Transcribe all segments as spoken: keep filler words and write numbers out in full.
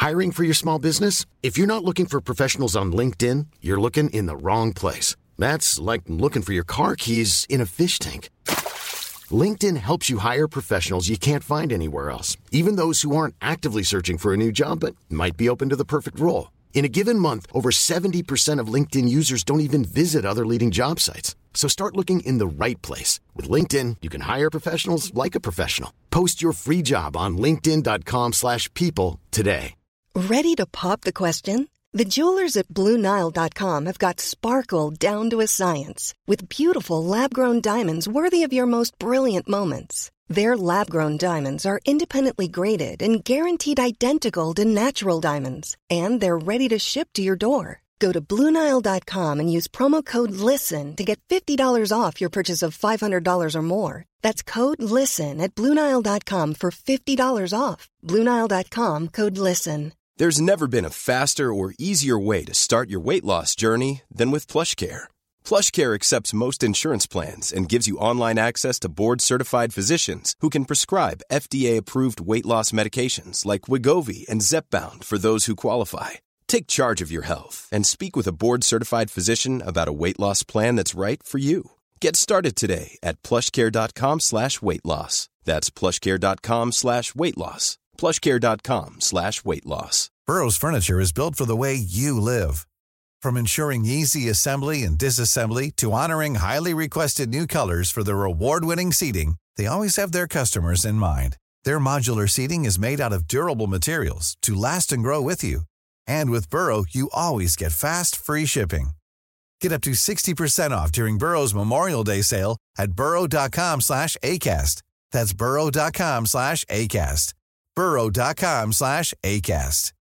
Hiring for your small business? If you're not looking for professionals on LinkedIn, you're looking in the wrong place. That's like looking for your car keys in a fish tank. LinkedIn helps you hire professionals you can't find anywhere else, even those who aren't actively searching for a new job but might be open to the perfect role. In a given month, over seventy percent of LinkedIn users don't even visit other leading job sites. So start looking in the right place. With LinkedIn, you can hire professionals like a professional. Post your free job on linkedin.com slash people today. Ready to pop the question? The jewelers at Blue Nile dot com have got sparkle down to a science with beautiful lab-grown diamonds worthy of your most brilliant moments. Their lab-grown diamonds are independently graded and guaranteed identical to natural diamonds, and they're ready to ship to your door. Go to Blue Nile dot com and use promo code LISTEN to get fifty dollars off your purchase of five hundred dollars or more. That's code LISTEN at Blue Nile dot com for fifty dollars off. Blue Nile dot com, code LISTEN. There's never been a faster or easier way to start your weight loss journey than with PlushCare. PlushCare accepts most insurance plans and gives you online access to board-certified physicians who can prescribe F D A-approved weight loss medications like Wegovy and Zepbound for those who qualify. Take charge of your health and speak with a board-certified physician about a weight loss plan that's right for you. Get started today at plushcare.com slash weight loss. That's plushcare.com slash weight loss. plushcare.com slash weight loss. Burrow's furniture is built for the way you live. From ensuring easy assembly and disassembly to honoring highly requested new colors for their award-winning seating, they always have their customers in mind. Their modular seating is made out of durable materials to last and grow with you. And with Burrow, you always get fast, free shipping. Get up to sixty percent off during Burrow's Memorial Day sale at burrow.com slash ACAST. That's burrow.com slash ACAST. burrow.com slash ACAST.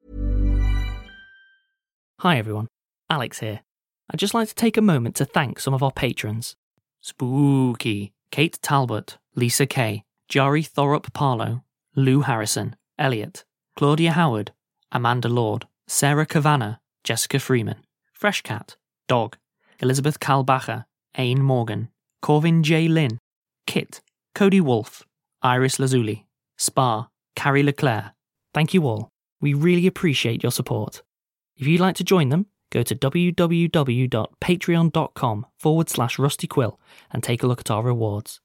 Hi everyone, Alex here. I'd just like to take a moment to thank some of our patrons. Spooky, Kate Talbot, Lisa Kay, Jari Thorup Parlow, Lou Harrison, Elliot, Claudia Howard, Amanda Lord, Sarah Kavanagh, Jessica Freeman, Freshcat, Dog, Elizabeth Kalbacher, Aine Morgan, Corvin J. Lynn, Kit, Cody Wolfe, Iris Lazuli, Spa, Carrie Leclerc. Thank you all. We really appreciate your support. If you'd like to join them, go to www.patreon.com forward slash Rusty Quill and take a look at our rewards.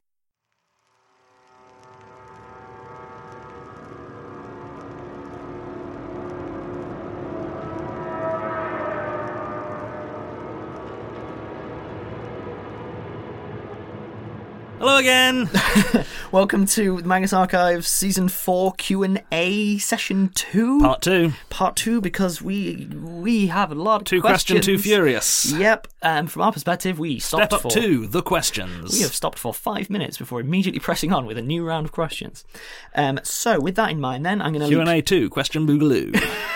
Hello again. Welcome to the Magnus Archives Season four Q and A Session two. Part two. Part two, because we we have a lot of Too questions. Question, too furious. Yep, and from our perspective, we stopped Step up for... to the questions. We have stopped for five minutes before immediately pressing on with a new round of questions. Um, so, with that in mind then, I'm going to... Q and A two, Question Boogaloo.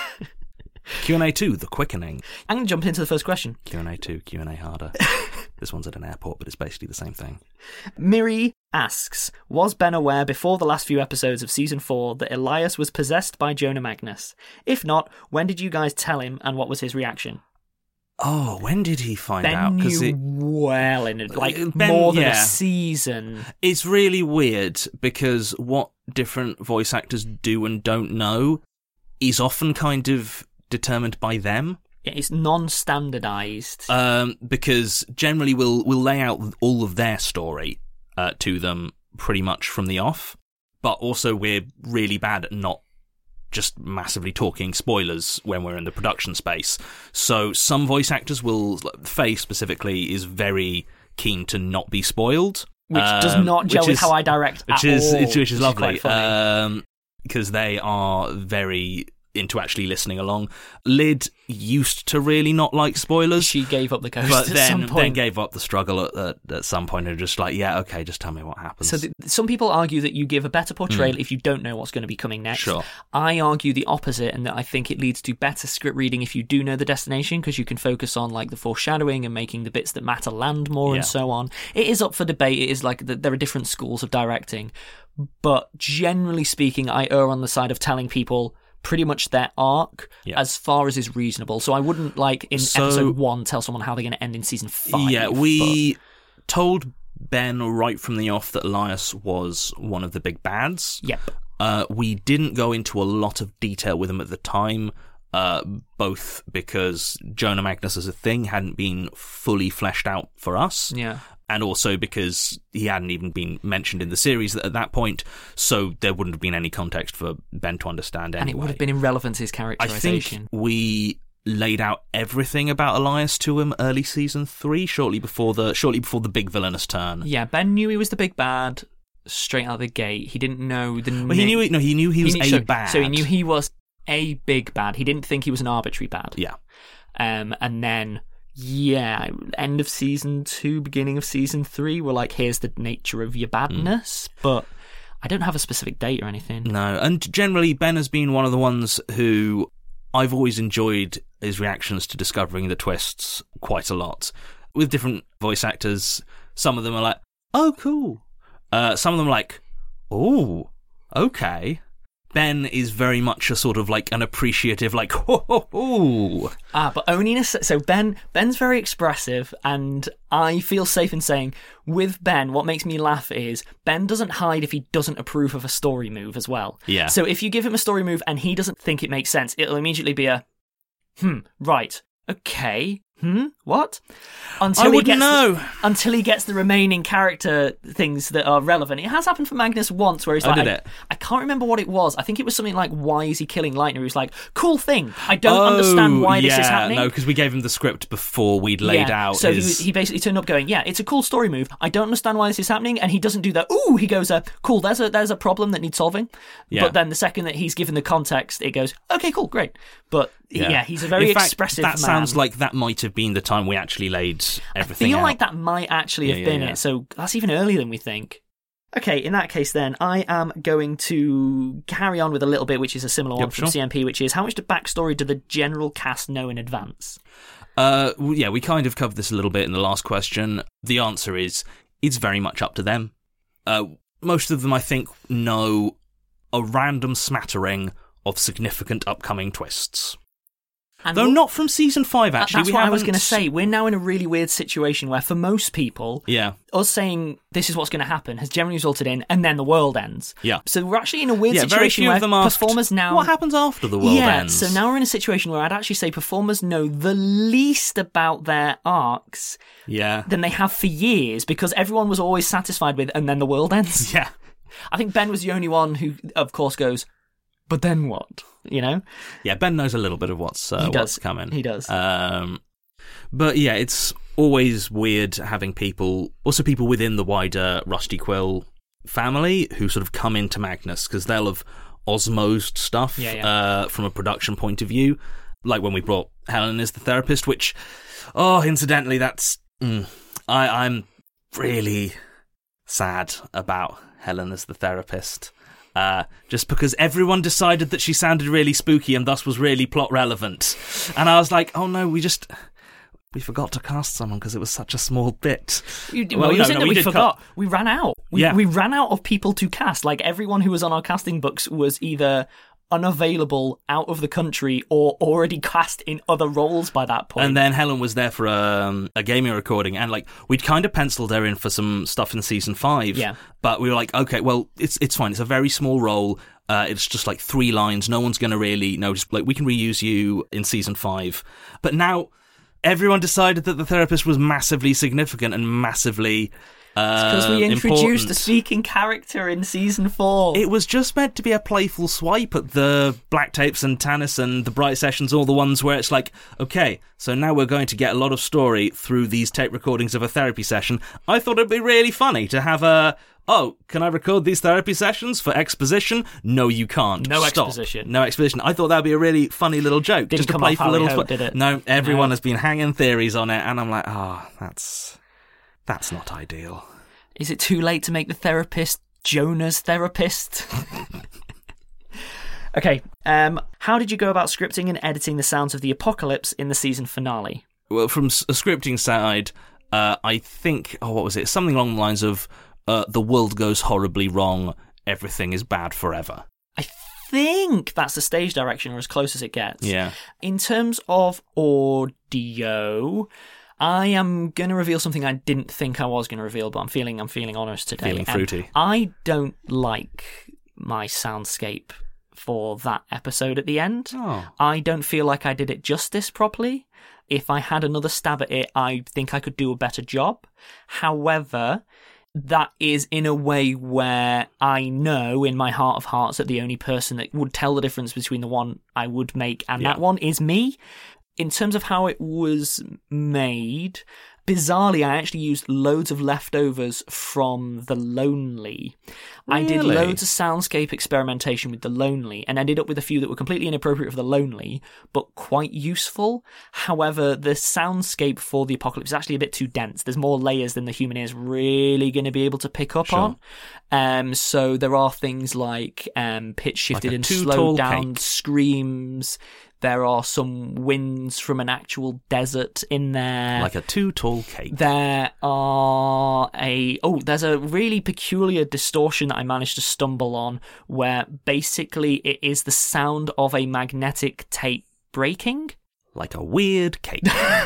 Q and A two, The Quickening. I'm going to jump into the first question. Q and A two, Q and A harder. This one's at an airport, but it's basically the same thing. Miri asks, was Ben aware before the last few episodes of Season four that Elias was possessed by Jonah Magnus? If not, when did you guys tell him and what was his reaction? Oh, when did he find Ben out? knew it, well in it, like Ben, more than yeah. a season. It's really weird because what different voice actors do and don't know is often kind of determined by them. It's non-standardised. Um, because generally we'll we'll lay out all of their story uh, to them pretty much from the off, but also we're really bad at not just massively talking spoilers when we're in the production space. So some voice actors will, Faye specifically, is very keen to not be spoiled. Which um, does not gel with with how I direct which at is, all. Which, which is lovely. Which is quite funny. Um, because they are very into actually listening along. Lyd used to really not like spoilers. She gave up the ghost but at then, some point. then gave up the struggle at, at, at some point and just like, yeah, okay, just tell me what happens. So the, some people argue that you give a better portrayal mm. if you don't know what's going to be coming next. Sure. I argue the opposite, and that I think it leads to better script reading if you do know the destination, because you can focus on like the foreshadowing and making the bits that matter land more yeah. and so on. It is up for debate. It is like the, there are different schools of directing, but generally speaking, I err on the side of telling people pretty much their arc yeah. as far as is reasonable. So I wouldn't, like, in so, episode one, tell someone how they're going to end in season five. Yeah, we but... told Ben right from the off that Elias was one of the big bads. Yep. Uh, we didn't go into a lot of detail with him at the time, uh, both because Jonah Magnus as a thing hadn't been fully fleshed out for us, Yeah. and also because he hadn't even been mentioned in the series at that point, so there wouldn't have been any context for Ben to understand anyway. And it would have been irrelevant to his I characterization. think we laid out everything about Elias to him early season three, shortly before the shortly before the big villainous turn. Yeah, Ben knew he was the big bad straight out of the gate. He didn't know the. Well, he knew he, no, he knew he was knew- a so, bad. So he knew he was a big bad. He didn't think he was an arbitrary bad. Yeah. Um, and then yeah, end of season two, beginning of season three, we're like, here's the nature of your badness, mm. but I don't have a specific date or anything. No, and generally Ben has been one of the ones who I've always enjoyed his reactions to discovering the twists quite a lot. With different voice actors, some of them are like, oh, cool. Uh, some of them are like, oh, okay. Ben is very much a sort of like an appreciative, like, ho, ho, ho. Ah, but only in a se- so Ben Ben's very expressive, and I feel safe in saying with Ben, what makes me laugh is Ben doesn't hide if he doesn't approve of a story move as well. Yeah. So if you give him a story move and he doesn't think it makes sense, it'll immediately be a, hmm, right, okay. Hmm? What? Until I he wouldn't gets know. The, until he gets the remaining character things that are relevant. It has happened for Magnus once, where he's Oh, like, did I, it? I can't remember what it was. I think it was something like, "Why is he killing Lightner?" He was like, "Cool thing. I don't oh, understand why yeah, this is happening." No, because we gave him the script before we'd laid yeah. out. So his... he, he basically turned up going, "Yeah, it's a cool story move. I don't understand why this is happening," and he doesn't do that. Ooh, he goes, uh, "Cool. There's a there's a problem that needs solving." Yeah. But then the second that he's given the context, it goes, "Okay, cool, great." But yeah, yeah he's a very In fact, expressive that man. sounds like that might have been the time we actually laid everything I feel out. like that might actually have Yeah, been yeah, yeah. it, so that's even earlier than we think. Okay, in that case then, I am going to carry on with a little bit, which is a similar one Yep, from sure. C M P, which is how much backstory do the general cast know in advance? Uh, well, yeah, we kind of covered this a little bit in the last question. The answer is, it's very much up to them. Uh, most of them, I think, know a random smattering of significant upcoming twists. And Though we'll- not from season five, That- actually. That's we what I was haven't- going to say. We're now in a really weird situation where, for most people, Yeah, us saying this is what's going to happen has generally resulted in, and then the world ends. yeah. So we're actually in a weird Yeah, very situation few where of them asked, performers now. what happens after the world yeah, ends? so now we're in a situation where I'd actually say performers know the least about their arcs Yeah. than they have for years, because everyone was always satisfied with, and then the world ends. Yeah. I think Ben was the only one who, of course, goes, but then what? You know? Yeah, Ben knows a little bit of what's uh, He does. what's coming. He does. Um, but yeah, it's always weird having people, also people within the wider Rusty Quill family, who sort of come into Magnus, because they'll have osmosed stuff Yeah, yeah. Uh, from a production point of view. Like when we brought Helen as the therapist, which, oh, incidentally, that's mm, I, I'm really sad about Helen as the therapist. Uh, just because everyone decided that she sounded really spooky and thus was really plot relevant. And I was like, oh no, we just... We forgot to cast someone because it was such a small bit. You, Well, well, it no, wasn't no, that we we, did forgot. We ran out. We, Yeah. we ran out of people to cast. Like, everyone who was on our casting books was either unavailable, out of the country, or already cast in other roles by that point. And then Helen was there for um, a gaming recording, and like we'd kind of penciled her in for some stuff in season five. Yeah. But we were like, okay, well, it's it's fine. It's a very small role. Uh, it's just like three lines. No one's going to really know. Just like we can reuse you in season five. But now everyone decided that the therapist was massively significant and massively. because Uh, we introduced important. a speaking character in season four. It was just meant to be a playful swipe at the Black Tapes and Tannis and the Bright Sessions, all the ones where it's like, okay, so now we're going to get a lot of story through these tape recordings of a therapy session. I thought it'd be really funny to have a, oh, can I record these therapy sessions for exposition? No, you can't. No Stop. exposition. No exposition. I thought that'd be a really funny little joke. Didn't just come a off playful how we little hoped, swi- did it? No, everyone No. has been hanging theories on it, and I'm like, oh, that's that's not ideal. Is it too late to make the therapist Jonah's therapist? Okay, um, how did you go about scripting and editing the sounds of the apocalypse in the season finale? Well, from s- a scripting side, uh, I think, oh, what was it? Something along the lines of, uh, the world goes horribly wrong, everything is bad forever. I think that's the stage direction, or as close as it gets. Yeah. In terms of audio, I am going to reveal something I didn't think I was going to reveal, but I'm feeling I'm feeling honest today. Feeling And fruity. I don't like my soundscape for that episode at the end. Oh. I don't feel like I did it justice properly. If I had another stab at it, I think I could do a better job. However, that is in a way where I know in my heart of hearts that the only person that would tell the difference between the one I would make and Yeah. that one is me. In terms of how it was made, bizarrely, I actually used loads of leftovers from The Lonely. I did Really? loads of soundscape experimentation with The Lonely and ended up with a few that were completely inappropriate for The Lonely, but quite useful. However, the soundscape for The Apocalypse is actually a bit too dense. There's more layers than the human ear is really going to be able to pick up Sure. on. Um, so there are things like um, pitch shifted Like a and too slowed tall down cake. screams. There are some winds from an actual desert in there. Like a too tall cake. There are a oh, there's a really peculiar distortion that I managed to stumble on, where basically it is the sound of a magnetic tape breaking. Like a weird cake.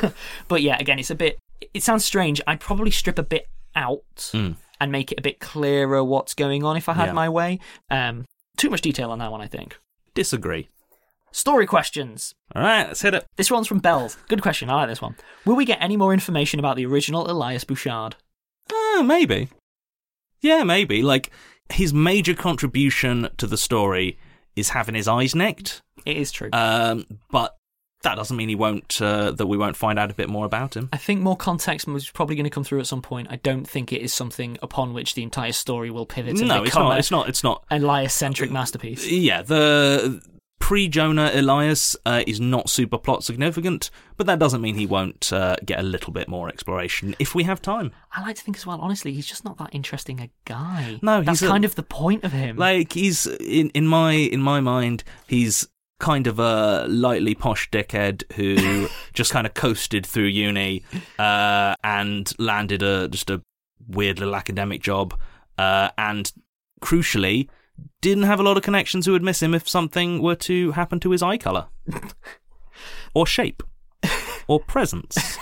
But yeah, again, it's a bit. It sounds strange. I'd probably strip a bit out Mm. and make it a bit clearer what's going on if I had Yeah. my way. Um, too much detail on that one, I think. Disagree. Story questions. All right, let's hit it. This one's from Bells. Good question. I like this one. Will we get any more information about the original Elias Bouchard? Uh, maybe. Yeah, maybe. Like, his major contribution to the story is having his eyes nicked. It is true. Um, but that doesn't mean he won't. Uh, that we won't find out a bit more about him. I think more context was probably going to come through at some point. I don't think it is something upon which the entire story will pivot to No, it's become not. a It's not. It's not. Elias-centric masterpiece. Yeah, the pre-Jonah Elias uh, is not super plot significant, but that doesn't mean he won't uh, get a little bit more exploration if we have time. I like to think as well, honestly, he's just not that interesting a guy. No, That's he's a- kind of the point of him. Like, he's in in my in my mind, he's kind of a lightly posh dickhead who just kind of coasted through uni uh, and landed a just a weird little academic job, uh, and crucially, didn't have a lot of connections who would miss him if something were to happen to his eye colour. Or shape. Or presence.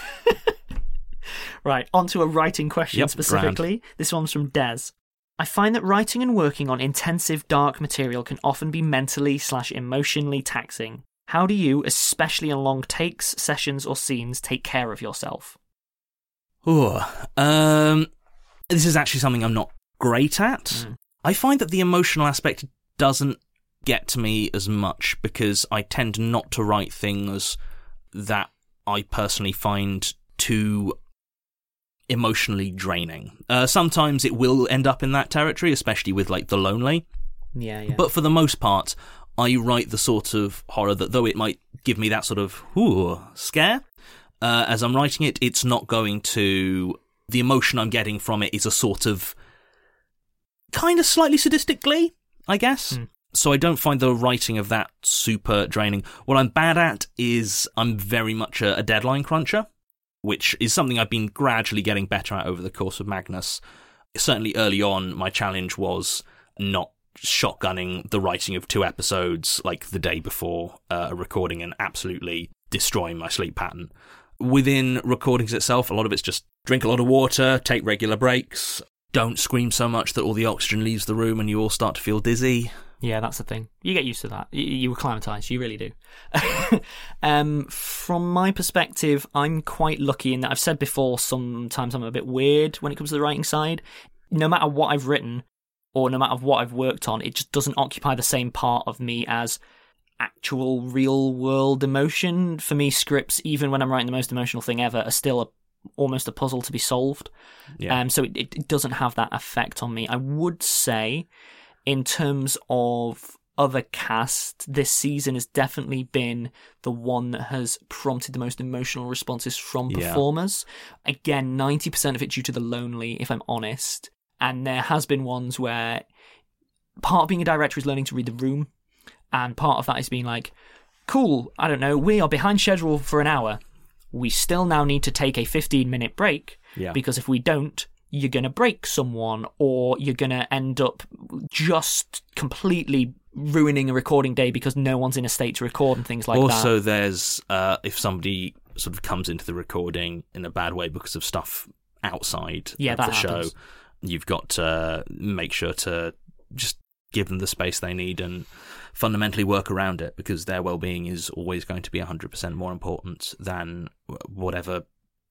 Right, on to a writing question Yep, specifically. This one's from Des. I find that writing and working on intensive, dark material can often be mentally slash emotionally taxing. How do you, especially in long takes, sessions, or scenes, take care of yourself? Ooh, um, this is actually something I'm not great at. Mm. I find that the emotional aspect doesn't get to me as much because I tend not to write things that I personally find too emotionally draining. Uh, sometimes it will end up in that territory, especially with like The Lonely. Yeah, yeah. But for the most part, I write the sort of horror that, though it might give me that sort of ooh, scare, uh, as I'm writing it, it's not going to... The emotion I'm getting from it is a sort of kind of slightly sadistic glee, I guess. Mm. So I don't find the writing of that super draining. What I'm bad at is I'm very much a, a deadline cruncher, which is something I've been gradually getting better at over the course of Magnus. Certainly early on, my challenge was not shotgunning the writing of two episodes like the day before uh, a recording and absolutely destroying my sleep pattern. Within recordings itself, a lot of it's just drink a lot of water, take regular breaks, don't scream so much that all the oxygen leaves the room and you all start to feel dizzy. Yeah, that's the thing. You get used to that. You, you acclimatise. You really do. um, from my perspective, I'm quite lucky in that I've said before sometimes I'm a bit weird when it comes to the writing side. No matter what I've written or no matter what I've worked on, it just doesn't occupy the same part of me as actual real-world emotion. For me, scripts, even when I'm writing the most emotional thing ever, are still a, almost a puzzle to be solved. Yeah. Um, so it, it doesn't have that effect on me. I would say... In terms of other cast, this season has definitely been the one that has prompted the most emotional responses from Yeah. performers. Again, ninety percent of it due to The Lonely, if I'm honest. And there has been ones where part of being a director is learning to read the room, and part of that is being like, cool, I don't know, we are behind schedule for an hour. We still now need to take a fifteen-minute break, Yeah. because if we don't, you're going to break someone, or you're going to end up just completely ruining a recording day because no one's in a state to record and things like that. Also, there's, uh, if somebody sort of comes into the recording in a bad way because of stuff outside Yeah, of that the show, happens. you've got to make sure to just give them the space they need and fundamentally work around it, because their well-being is always going to be one hundred percent more important than whatever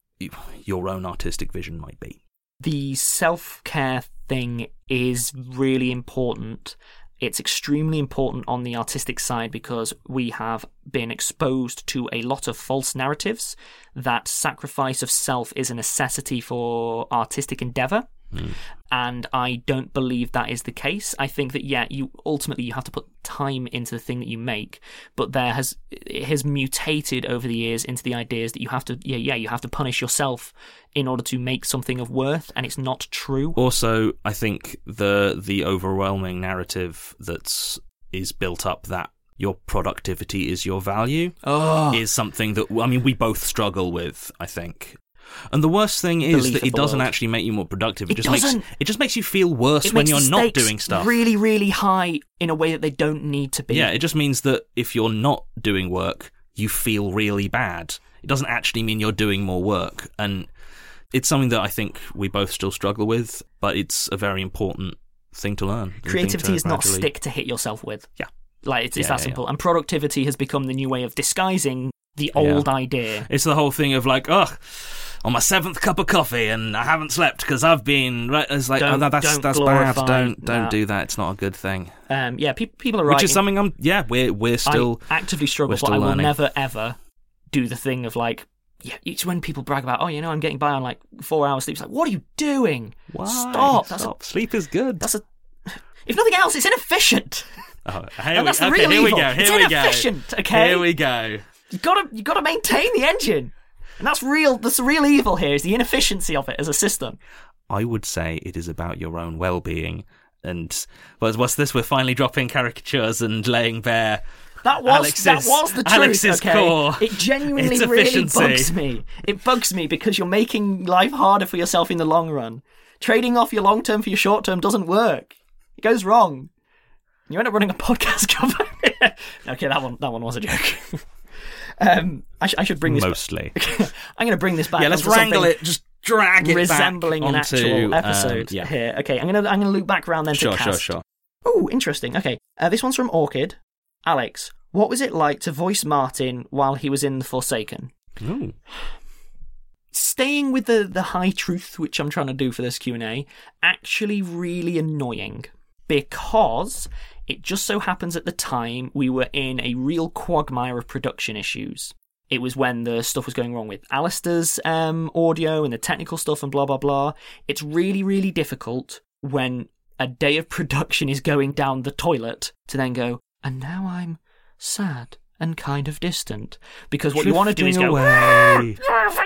your own artistic vision might be. The self-care thing is really important. It's extremely important on the artistic side because we have been exposed to a lot of false narratives that sacrifice of self is a necessity for artistic endeavour. Mm. And I don't believe that is the case. I think that, yeah, you ultimately you have to put time into the thing that you make, but there has it has mutated over the years into the ideas that you have to, yeah, yeah, you have to punish yourself in order to make something of worth, and it's not true. Also, I think the the overwhelming narrative that's is built up that your productivity is your value oh. is something that, I mean, we both struggle with, I think. And the worst thing is Belief that it doesn't world. actually make you more productive. It, It just doesn't. makes it just makes you feel worse It when makes you're the not stakes doing stuff. really, really high in a way that they don't need to be. Yeah, it just means that if you're not doing work, you feel really bad. It doesn't actually mean you're doing more work. And it's something that I think we both still struggle with, but it's a very important thing to learn. Creativity to is not gradually- stick to hit yourself with. Yeah. Like, it's, it's Yeah, that yeah, simple. yeah. And productivity has become the new way of disguising the old Yeah. idea. It's the whole thing of like, ugh, on my seventh cup of coffee and I haven't slept because I've been... Right, it's like, Don't- oh, that, that's, don't that's glorify bad. Don't don't that. do that. It's not a good thing. Um, yeah, pe- people are right. Which is something I'm... Yeah, we're, we're still... I actively struggle, we're but still I will learning. never, ever do the thing of like... Yeah, it's when people brag about, oh, you know, I'm getting by on like four hours sleep. It's like, what are you doing? Why? Stop. That's Stop. Sleep is good. A, that's a... If nothing else, it's inefficient. Oh, here And we, that's the okay, real here we evil. go. Here It's we inefficient, go. okay? Here we go. You gotta, you gotta maintain the engine, and that's real. That's the real evil here is the inefficiency of it as a system. I would say it is about your own well-being. And what's, what's this? We're finally dropping caricatures and laying bare That was Alex's, that was the truth. Alex's okay? core. It genuinely It's really efficiency. bugs me. It bugs me because you're making life harder for yourself in the long run. Trading off your long term for your short term doesn't work. It goes wrong. You end up running a podcast company. Okay, that one that one was a joke. um, I, sh- I should bring this. mostly. I'm going to bring this back. Yeah, let's onto wrangle something it. Just drag it resembling back an onto, actual um, episode yeah. here. Okay, I'm going to I'm going to loop back around then Sure, to sure, cast. sure. Oh, interesting. Okay, uh, this one's from Orchid. Alex, what was it like to voice Martin while he was in The Forsaken? Ooh. Staying with the, the high truth, which I'm trying to do for this Q and A, actually really annoying because it just so happens at the time we were in a real quagmire of production issues. It was when the stuff was going wrong with Alistair's um, audio and the technical stuff and blah, blah, blah. It's really, really difficult when a day of production is going down the toilet to then go, and now I'm sad and kind of distant. Because what you want to do is go, away.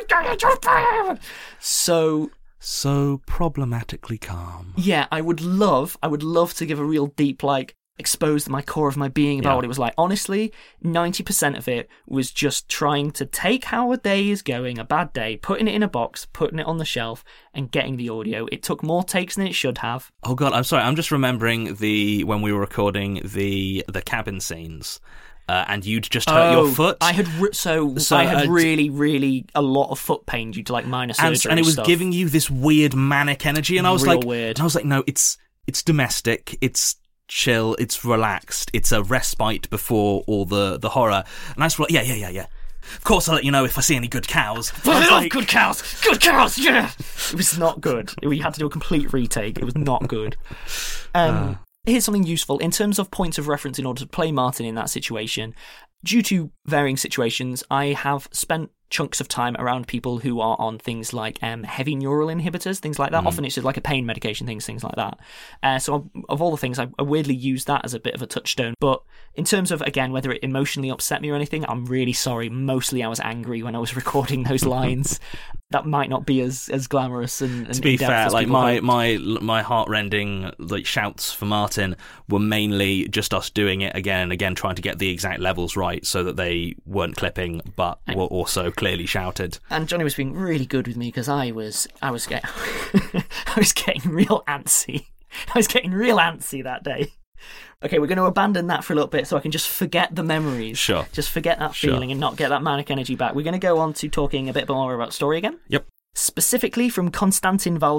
so... So problematically calm. Yeah, I would love, I would love to give a real deep, like, expose my core of my being about Yeah. what it was like. Honestly, ninety percent of it was just trying to take how a day is going, a bad day, putting it in a box, putting it on the shelf, and getting the audio. It took more takes than it should have. Oh god, I'm sorry. I'm just remembering the when we were recording the the cabin scenes, uh, and you'd just hurt your foot. I had re- so, So, I had uh, really, really a lot of foot pain due to like minor surgery and, and it was stuff. giving you this weird manic energy, and I was Real like, weird. and I was like, no, it's it's domestic, it's chill, it's relaxed, it's a respite before all the the horror. And I was like, yeah, yeah, yeah, yeah. Of course, I'll let you know if I see any good cows. I was like, good cows, good cows, yeah. It was not good. We had to do a complete retake. It was not good. Um, Uh. Here's something useful in terms of points of reference in order to play Martin in that situation. Due to varying situations, I have spent chunks of time around people who are on things like um, heavy neural inhibitors, things like that. Mm. Often it's just like a pain medication, things, things like that. Uh, so of all the things, I, I weirdly use that as a bit of a touchstone. But in terms of, again, whether it emotionally upset me or anything, I'm really sorry. Mostly I was angry when I was recording those lines. That might not be as, as glamorous and, and to be in-depth fair, as like people my, hoped. my my heart-rending like shouts for Martin were mainly just us doing it again and again, trying to get the exact levels right so that they weren't clipping, but were also clearly shouted. And Johnny was being really good with me because I was I was getting I was getting real antsy. I was getting real antsy that day. Okay, we're going to abandon that for a little bit so I can just forget the memories. Sure. Just forget that Sure. feeling and not get that manic energy back. We're going to go on to talking a bit more about story again. Yep. Specifically from Konstantin Valdor.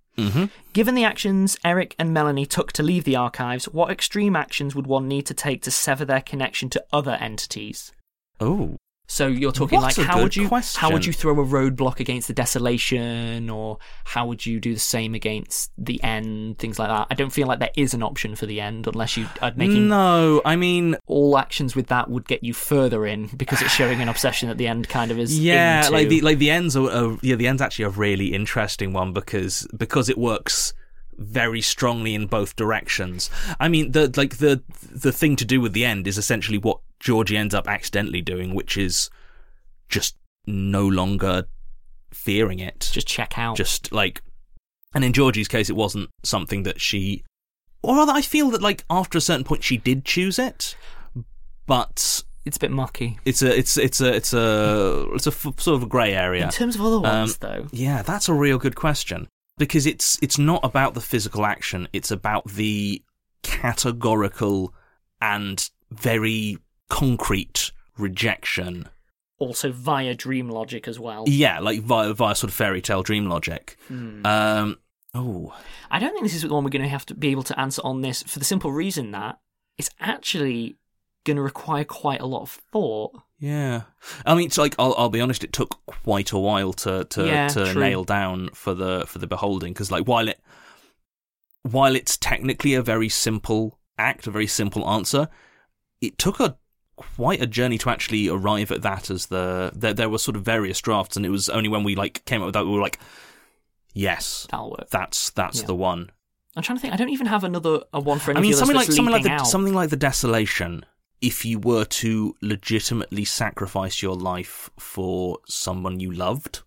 Mm-hmm. Given the actions Eric and Melanie took to leave the archives, what extreme actions would one need to take to sever their connection to other entities? Oh. So you're talking What like a how good would you question. how would you throw a roadblock against the desolation, or how would you do the same against the end, things like that. I don't feel like there is an option for the end unless you are making No, I mean, all actions with that would get you further in because it's showing an obsession that the end kind of is yeah, into. like the like the end's a, a yeah the end's actually a really interesting one because because it works very strongly in both directions. I mean, the like the the thing to do with the end is essentially what Georgie ends up accidentally doing, which is just no longer fearing it. Just check out. Just like, and in Georgie's case, it wasn't something that she, or rather, I feel that like after a certain point, she did choose it, but it's a bit mucky. it's a it's it's a it's a it's a f- sort of a grey area. In terms of other ones, Um, though, Yeah, that's a real good question because it's it's not about the physical action; it's about the categorical and very concrete rejection. also via dream logic as well. Yeah, like via via sort of fairy tale dream logic. Hmm. Um, oh, I don't think this is the one we're going to have to be able to answer on this for the simple reason that it's actually going to require quite a lot of thought. yeah. I mean, it's like I'll I'll be honest, it took quite a while to to, Yeah, to true. nail down for the for the beholding because like while it while it's technically a very simple act, a very simple answer, it took a quite a journey to actually arrive at that as the there, there were sort of various drafts and it was only when we like came up with that we were like yes That'll work. that's that's Yeah. the one. I'm trying to think. I don't even have another a one for any I mean of the something like others that's something like leaping the, out. something like the desolation, if you were to legitimately sacrifice your life for someone you loved.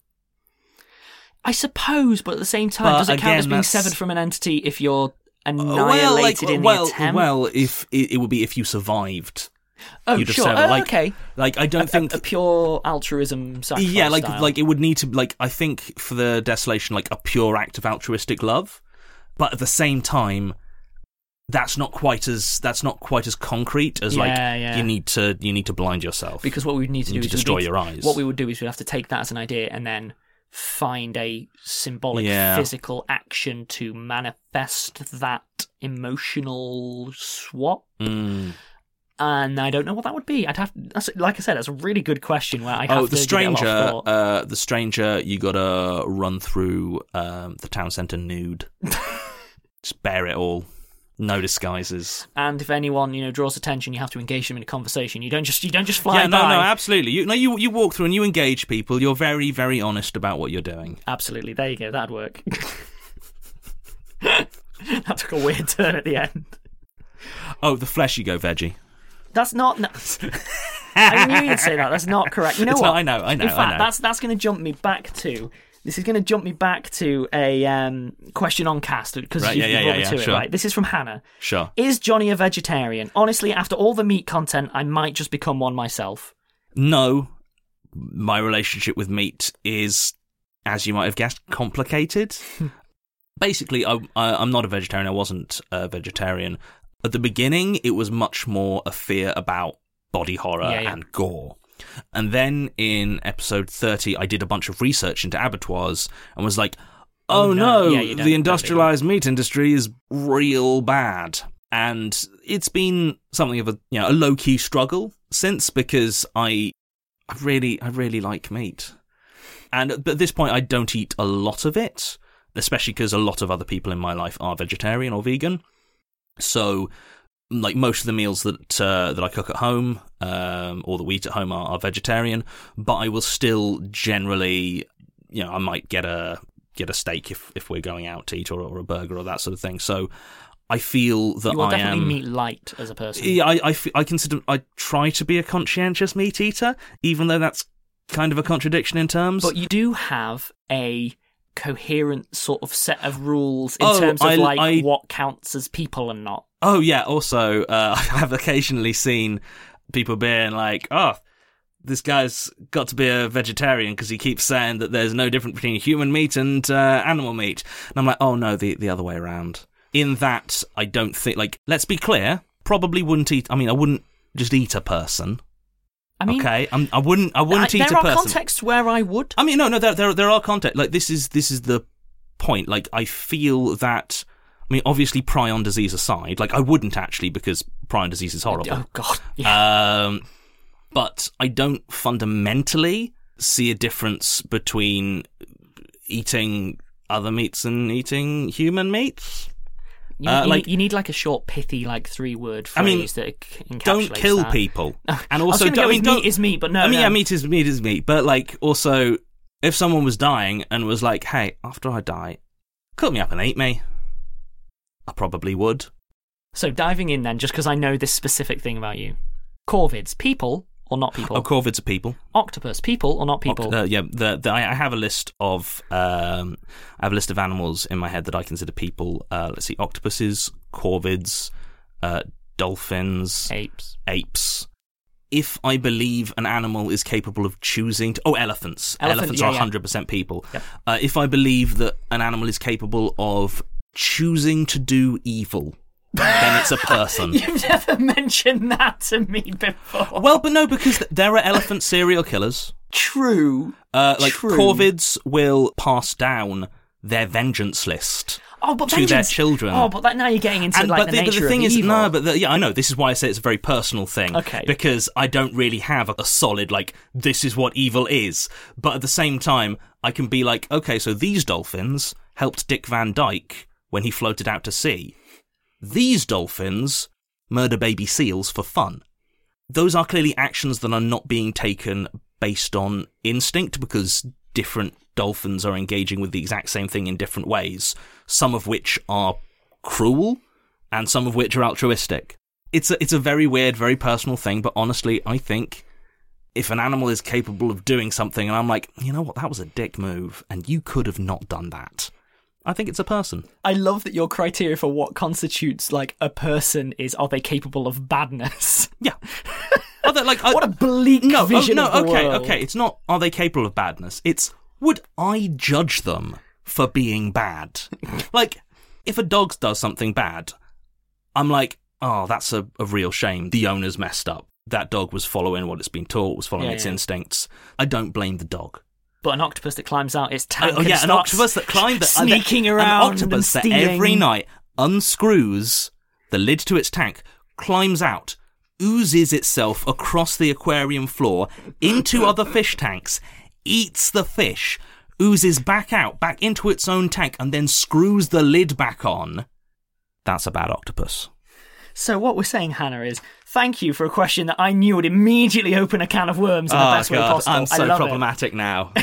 I suppose, but at the same time, But does it count again, as being that's- severed from an entity if you're annihilated well, like, in well, the attempt? well, if it, it would be if you survived. oh, you'd have sure. said, Oh, like- okay. Like I don't a, think a, a pure altruism sacrifice. yeah, like style. like it would need to like I think for the desolation like a pure act of altruistic love, but at the same time, that's not quite as that's not quite as concrete as like Yeah, yeah. you need to you need to blind yourself Because what we would need to You do need is to we'd destroy need- your eyes. What we would do is we'd have to take that as an idea and then find a symbolic Yeah. physical action to manifest that emotional swap. Mm. And I don't know what that would be. I'd have, that's, like I said, that's a really good question where I have Oh, to the give it a lot of stranger, thought. uh, the stranger, you gotta run through um, the town centre nude. Just bear it all, no disguises. And if anyone, you know, draws attention, you have to engage them in a conversation. You don't just you don't just fly yeah, no, by. no, absolutely. You, no, you you walk through and you engage people. You're very, very honest about what you're doing. Absolutely. There you go. That'd work. That took a weird turn at the end. Oh, the flesh, you go veggie. That's not. No, I knew you'd say that. That's not correct. You know It's what? not- I know, I know, In I fact, know. that's that's going to jump me back to. This is going to jump me back to a um, question on cast because Right, you, yeah, you yeah, brought yeah, me to yeah, it. sure. Right. This is from Hannah. Sure. Is Johnny a vegetarian? Honestly, after all the meat content, I might just become one myself. No, my relationship with meat is, as you might have guessed, complicated. Basically, I, I, I'm not a vegetarian. I wasn't a vegetarian. At the beginning, it was much more a fear about body horror Yeah, yeah. and gore. And then in episode thirty, I did a bunch of research into abattoirs and was like, oh, Oh, no, no. Yeah, you don't- the industrialized meat industry is real bad. And it's been something of a you know a low key struggle since because I I really I really like meat. And at at this point I don't eat a lot of it, especially because a lot of other people in my life are vegetarian or vegan. So like most of the meals that uh, that I cook at home um, or that we eat at home are, are vegetarian, but I will still generally, you know, I might get a get a steak if, if we're going out to eat or, or a burger or that sort of thing. So I feel that You are I definitely am meat light as a person. yeah, I, I, f- I consider I try to be a conscientious meat eater, even though that's kind of a contradiction in terms. But you do have a coherent sort of set of rules in Oh, terms of I- like I- what counts as people and not. Oh yeah, also uh, I have occasionally seen people being like, "Oh, this guy's got to be a vegetarian because he keeps saying that there's no difference between human meat and uh, animal meat." And I'm like, "Oh no, the the other way around." In that, I don't think like let's be clear, probably wouldn't eat. I mean, I wouldn't just eat a person. I mean, okay, I'm, I wouldn't. I wouldn't I- eat there a are person. contexts where I would. I mean, no, no, there, there, there are context. Like this is this is the point. Like, I feel that, I mean, obviously prion disease aside, like, I wouldn't actually, because prion disease is horrible. Oh, God. Yeah. Um, but I don't fundamentally see a difference between eating other meats and eating human meats. You, Uh, you, like- you need like a short, pithy, like three word I phrase mean, that encapsulates Don't kill that. people. And I was also, gonna go don't, I with mean, don't, meat is meat, but no. I mean, no. yeah, meat is meat is meat. But, like, also, if someone was dying and was like, hey, after I die, cut me up and eat me, I probably would. So diving in then, just because I know this specific thing about you. Corvids, people or not people? Oh, corvids are people. Octopus, people or not people? Oct- uh, yeah, the, the, I I have a list of um, I have a list of animals in my head that I consider people. Uh, let's see, octopuses, corvids, uh, dolphins, Apes. apes. If I believe an animal is capable of choosing to... Oh, elephants. Elephant, elephants yeah, are yeah. one hundred percent people. Yep. Uh, if I believe that an animal is capable of choosing to do evil, then it's a person. You've never mentioned that to me before. Well, but no, because th- there are elephant serial killers. True. Uh, like, True. corvids will pass down their vengeance list Oh, but to vengeance. their children. Oh, but that, now you're getting into And, like but, the, the, but nature the thing of is, evil. no, but the, yeah, I know. This is why I say it's a very personal thing. Okay. Because I don't really have a, a solid, like, this is what evil is. But at the same time, I can be like, okay, so these dolphins helped Dick Van Dyke when he floated out to sea. These dolphins murder baby seals for fun. Those are clearly actions that are not being taken based on instinct, because different dolphins are engaging with the exact same thing in different ways, some of which are cruel and some of which are altruistic. It's a, it's a very weird, very personal thing, but honestly, I think if an animal is capable of doing something and I'm like, you know what, that was a dick move and you could have not done that, I think it's a person. I love that your criteria for what constitutes like a person is, are they capable of badness? Yeah. Other, like, What I- a bleak no, vision oh, no, of the okay, world. okay. It's not, are they capable of badness? It's, would I judge them for being bad? Like, if a dog does something bad, I'm like, oh, that's a, a real shame. The owner's messed up. That dog was following what it's been taught, was following Yeah, its yeah. instincts. I don't blame the dog. But an octopus that climbs out its tank Oh, and yeah, an starts octopus that climbed the, sneaking an, around An octopus and that stealing. every night unscrews the lid to its tank, climbs out, oozes itself across the aquarium floor into other fish tanks, eats the fish, oozes back out, back into its own tank, and then screws the lid back on. That's a bad octopus. So what we're saying, Hannah, is thank you for a question that I knew would immediately open a can of worms in the Oh, best way God, possible. I'm I so love problematic now.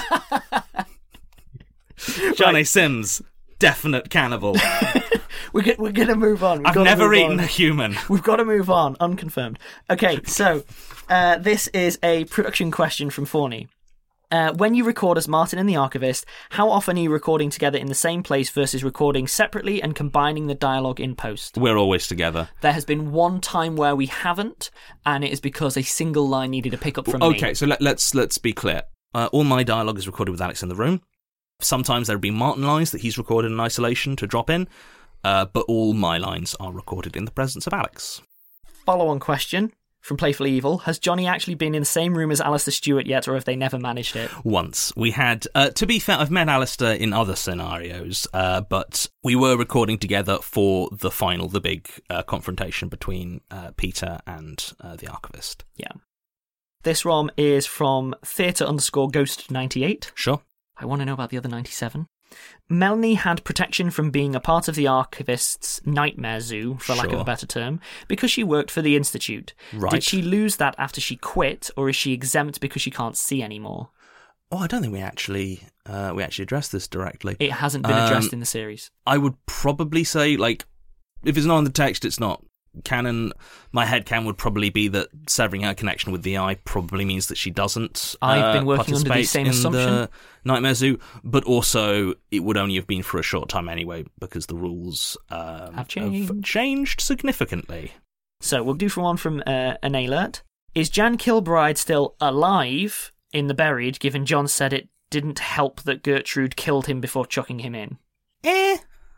Johnny Right. Sims, definite cannibal. it. We're, go- we're going to move on. We've I've gotta never move eaten on. a human. We've got to move on, unconfirmed. Okay, so uh, this is a production question from Fawny. Uh, when you record as Martin and the Archivist, how often are you recording together in the same place versus recording separately and combining the dialogue in post? We're always together. There has been one time where we haven't, and it is because a single line needed a pickup from me. Okay, so let, let's let's be clear. Uh, all my dialogue is recorded with Alex in the room. Sometimes there will be Martin lines that he's recorded in isolation to drop in, uh, but all my lines are recorded in the presence of Alex. Follow-on question from Playfully Evil. Has Johnny actually been in the same room as Alistair Stewart yet, or have they never managed it? Once we had, uh, to be fair, I've met Alistair in other scenarios, uh, but we were recording together for the final, the big uh, confrontation between uh, Peter and uh, the Archivist. Yeah. This ROM is from theatre underscore ghost ninety-eight. Sure. I want to know about the other ninety-seven. Melanie had protection from being a part of the Archivist's nightmare zoo, for lack of a Sure. better term, because she worked for the Institute. Right. Did she lose that after she quit, or is she exempt because she can't see anymore? Oh, I don't think we actually uh, we actually addressed this directly. It hasn't been Um, addressed in the series. I would probably say, like, if it's not in the text, it's not canon. My headcanon would probably be that severing her connection with the eye probably means that she doesn't I've uh, been working under the participate same in assumption. the Nightmare Zoo, but also it would only have been for a short time anyway, because the rules um, Have changed. changed significantly. So we'll do for one from uh, an alert. Is Jan Kilbride still alive in the Buried, given John said it didn't help that Gertrude killed him before chucking him in? Eh.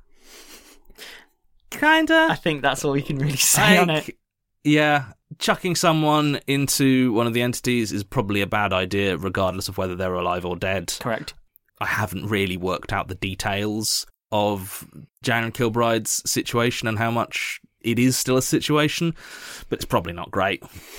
Kinda. I think that's all we can really say on it. Like, yeah, chucking someone into one of the entities is probably a bad idea, regardless of whether they're alive or dead. Correct. I haven't really worked out the details of Jan and Kilbride's situation and how much it is still a situation, but it's probably not great.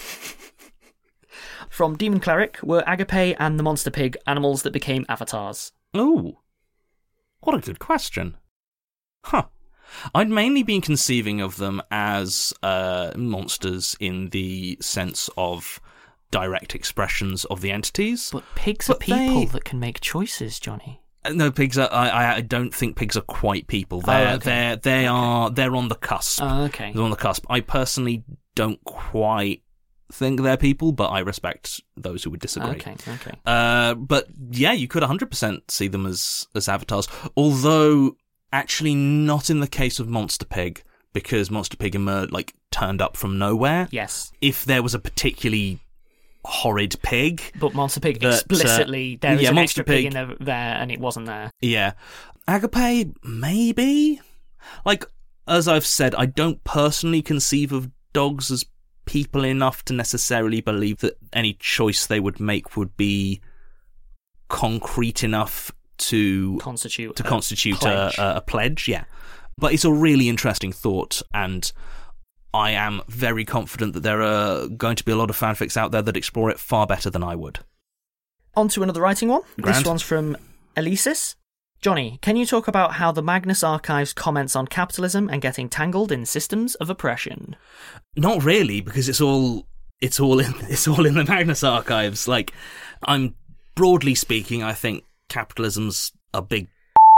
From Demon Cleric, were Agape and the Monster Pig animals that became avatars? Oh, what a good question. Huh. I'd mainly been conceiving of them as uh, monsters in the sense of direct expressions of the entities. But pigs but are people they... that can make choices, Johnny. No, pigs are. I, I don't think pigs are quite people. They're, oh, okay. they're, they okay. are. They're on the cusp. Oh, okay. They're on the cusp. I personally don't quite think they're people, but I respect those who would disagree. Okay, okay. Uh, but yeah, you could one hundred percent see them as as avatars. Although, actually, not in the case of Monster Pig, because Monster Pig emerged, like turned up from nowhere. Yes. If there was a particularly horrid pig, but Monster Pig that, explicitly uh, there is yeah, an Monster extra Pig, pig in the, there, and it wasn't there. Yeah, Agape maybe. Like as I've said, I don't personally conceive of dogs as people enough to necessarily believe that any choice they would make would be concrete enough to constitute to a constitute pledge. A, a pledge. Yeah, but it's a really interesting thought, and I am very confident that there are going to be a lot of fanfics out there that explore it far better than I would. On to another writing one. Grand. This one's from Elisis. Johnny, can you talk about how the Magnus Archives comments on capitalism and getting tangled in systems of oppression? Not really, because it's all it's all in it's all in the Magnus Archives. Like, I'm broadly speaking, I think capitalism's a big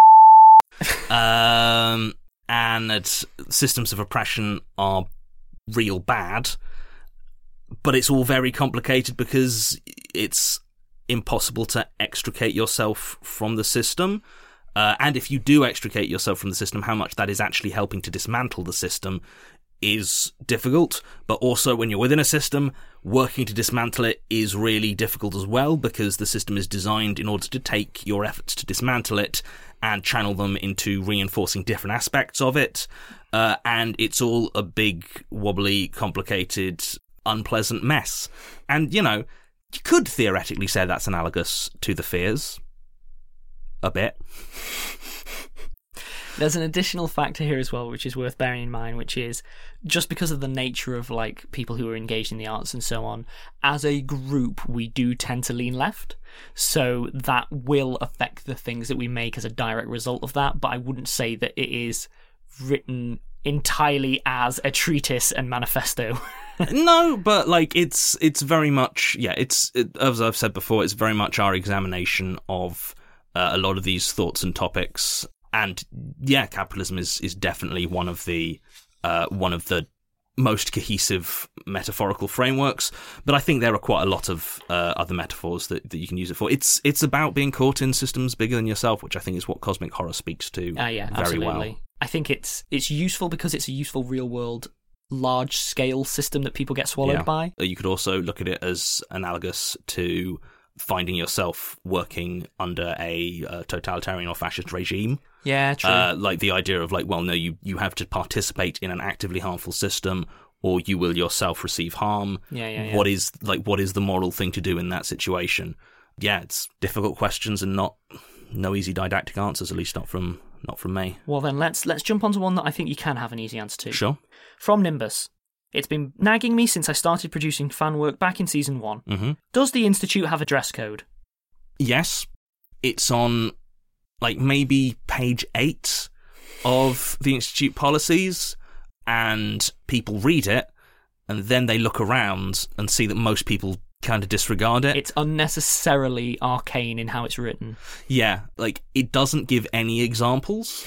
um, and that systems of oppression are real bad, but it's all very complicated because it's impossible to extricate yourself from the system. Uh, and if you do extricate yourself from the system, how much that is actually helping to dismantle the system is difficult. But also, when you're within a system, working to dismantle it is really difficult as well, because the system is designed in order to take your efforts to dismantle it and channel them into reinforcing different aspects of it. Uh, and it's all a big, wobbly, complicated, unpleasant mess. And, you know, you could theoretically say that's analogous to the Fears. A bit. There's an additional factor here as well, which is worth bearing in mind, which is just because of the nature of like people who are engaged in the arts and so on, as a group, we do tend to lean left. So that will affect the things that we make as a direct result of that. But I wouldn't say that it is written entirely as a treatise and manifesto. No, but like it's it's very much yeah. It's it, as I've said before, it's very much our examination of uh, a lot of these thoughts and topics. And yeah, capitalism is, is definitely one of the uh, one of the most cohesive metaphorical frameworks. But I think there are quite a lot of uh, other metaphors that, that you can use it for. It's it's about being caught in systems bigger than yourself, which I think is what cosmic horror speaks to uh, yeah, very absolutely. well. I think it's it's useful because it's a useful real world, large scale system that people get swallowed Yeah. by. You could also look at it as analogous to finding yourself working under a uh, totalitarian or fascist regime. Yeah, true. Uh, like the idea of like, well, no, you, you have to participate in an actively harmful system, or you will yourself receive harm. Yeah, yeah, yeah. What is like what is the moral thing to do in that situation? Yeah, it's difficult questions and not no easy didactic answers, at least not from not from me. Well then, let's let's jump onto one that I think you can have an easy answer to. Sure. From Nimbus. It's been nagging me since I started producing fan work back in season one. Mm-hmm. Does the Institute have a dress code? Yes, it's on like maybe page eight of the Institute policies, and people read it, and then they look around and see that most people kind of disregard it. It's unnecessarily arcane in how it's written. Yeah, like it doesn't give any examples.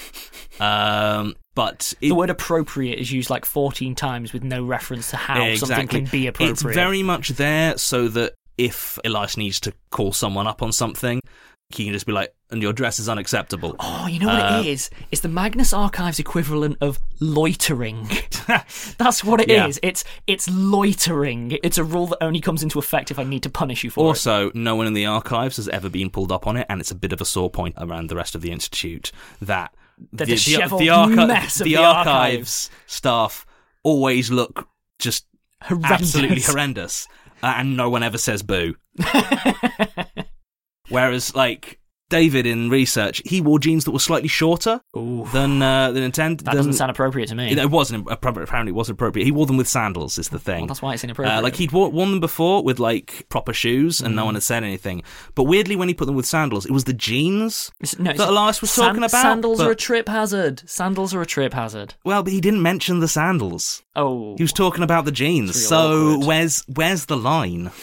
Um, but it, the word appropriate is used like fourteen times with no reference to how exactly. something can be appropriate. It's very much there so that if Elias needs to call someone up on something, he can just be like, and your dress is unacceptable. Oh, you know what uh, it is? It's the Magnus Archives equivalent of loitering. That's what it yeah. is. It's it's loitering. It's a rule that only comes into effect if I need to punish you for also, it. Also, no one in the archives has ever been pulled up on it, and it's a bit of a sore point around the rest of the Institute that the, the, the, the, archi- mess of the, the archives, archives staff always look just horrendous. Absolutely horrendous, uh, and no one ever says boo. Whereas, like, David in research, he wore jeans that were slightly shorter Ooh. than uh, than intended. That doesn't sound appropriate to me. It wasn't appropriate. Apparently, it wasn't appropriate. He wore them with sandals. Is the thing. Well, that's why it's inappropriate. Uh, like he'd wore, worn them before with like proper shoes, and mm. no one had said anything. But weirdly, when he put them with sandals, it was the jeans it's, no, that Elias was san- talking about. Sandals but, are a trip hazard. Sandals are a trip hazard. Well, but he didn't mention the sandals. Oh, he was talking about the jeans. So awkward. where's where's the line?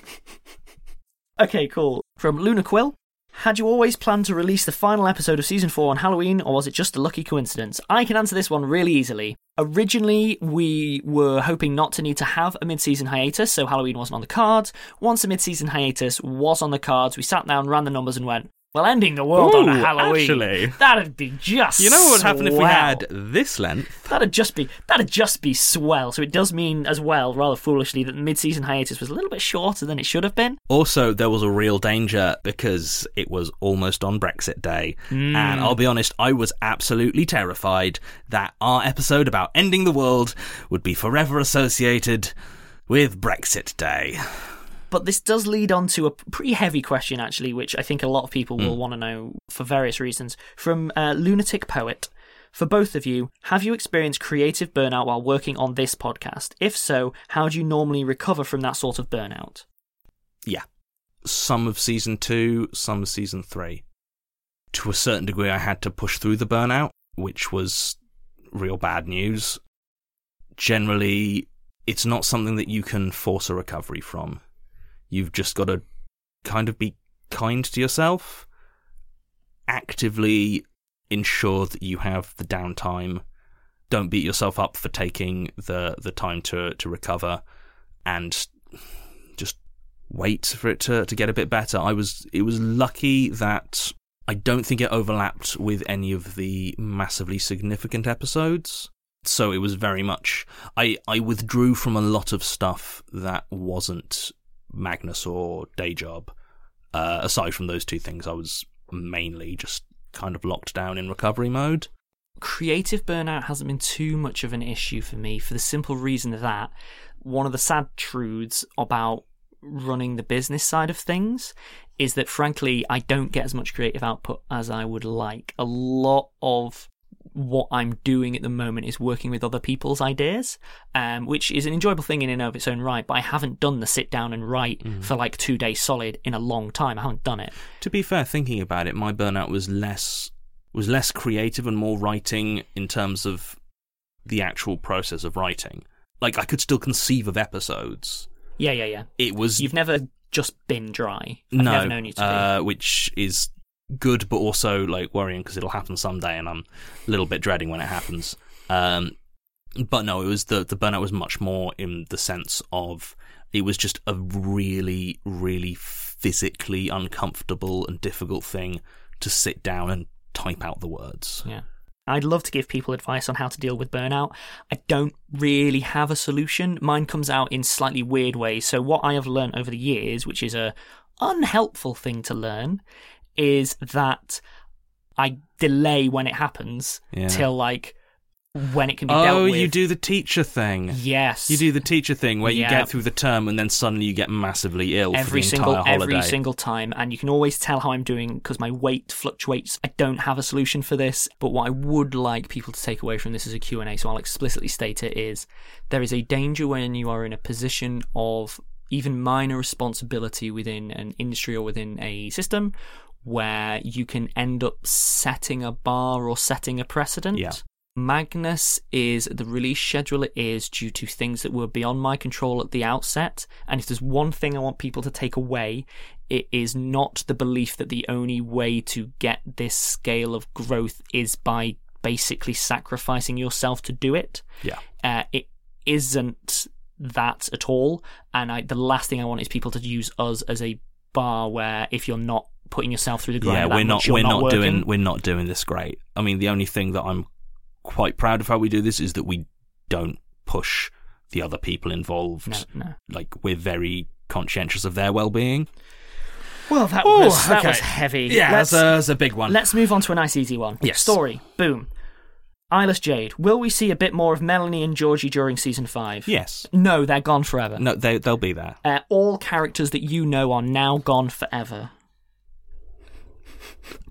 Okay, cool. From Luna Quill. Had you always planned to release the final episode of Season four on Halloween, or was it just a lucky coincidence? I can answer this one really easily. Originally, we were hoping not to need to have a mid-season hiatus, so Halloween wasn't on the cards. Once a mid-season hiatus was on the cards, we sat down, ran the numbers and went, well, ending the world Ooh, on a Halloween, actually, that'd be just You know what would happen swell. if we had this length? That'd just be that'd just be swell. So it does mean as well, rather foolishly, that the mid-season hiatus was a little bit shorter than it should have been. Also, there was a real danger because it was almost on Brexit Day. Mm. And I'll be honest, I was absolutely terrified that our episode about ending the world would be forever associated with Brexit Day. But this does lead on to a pretty heavy question, actually, which I think a lot of people will mm. want to know for various reasons. From uh, Lunatic Poet. For both of you, have you experienced creative burnout while working on this podcast? If so, how do you normally recover from that sort of burnout? Yeah. Some of season two, some of season three. To a certain degree, I had to push through the burnout, which was real bad news. Generally, it's not something that you can force a recovery from. You've just got to kind of be kind to yourself, actively ensure that you have the downtime. Don't beat yourself up for taking the, the time to, to recover, and just wait for it to, to get a bit better. I was it was lucky that I don't think it overlapped with any of the massively significant episodes. So it was very much I, I withdrew from a lot of stuff that wasn't Magnus or Day Job. Uh, aside from those two things, I was mainly just kind of locked down in recovery mode. Creative burnout hasn't been too much of an issue for me, for the simple reason that one of the sad truths about running the business side of things is that, frankly, I don't get as much creative output as I would like. A lot of what I'm doing at the moment is working with other people's ideas, um, which is an enjoyable thing in and of its own right, but I haven't done the sit down and write mm. for like two days solid in a long time. I haven't done it. To be fair, thinking about it, my burnout was less was less creative and more writing in terms of the actual process of writing. Like, I could still conceive of episodes. Yeah, yeah, yeah. It was... You've never just been dry. I've no, never known you to be. Uh, which is good, but also like worrying because it'll happen someday, and I'm a little bit dreading when it happens. Um, but no, it was the the burnout was much more in the sense of it was just a really, really physically uncomfortable and difficult thing to sit down and type out the words. Yeah. I'd love to give people advice on how to deal with burnout. I don't really have a solution. Mine comes out in slightly weird ways. So what I have learned over the years, which is a unhelpful thing to learn, is that I delay when it happens yeah. till like when it can be oh, dealt with. Oh, you do the teacher thing. Yes. You do the teacher thing where yeah. you get through the term and then suddenly you get massively ill every for the single, entire holiday. Every single time. And you can always tell how I'm doing because my weight fluctuates. I don't have a solution for this, but what I would like people to take away from this as a Q and A, so I'll explicitly state it, is there is a danger when you are in a position of even minor responsibility within an industry or within a system where you can end up setting a bar or setting a precedent. Yeah. Magnus is the release schedule it is due to things that were beyond my control at the outset, and if there's one thing I want people to take away, it is not the belief that the only way to get this scale of growth is by basically sacrificing yourself to do it. Yeah. Uh, it isn't that at all, and I, the last thing I want is people to use us as a bar where if you're not putting yourself through the grind, yeah, we're not much, we're not, not working. doing we're not doing this great. I mean, the only thing that I'm quite proud of how we do this is that we don't push the other people involved. No, no. Like, we're very conscientious of their well-being. Well, that Ooh, was that okay. was heavy. Yeah, that's a, that's a big one. Let's move on to a nice easy one. Yes. Story. Boom. Eyeless Jade. Will we see a bit more of Melanie and Georgie during season five? Yes. No, they're gone forever. No, they they'll be there. Uh, all characters that you know are now gone forever.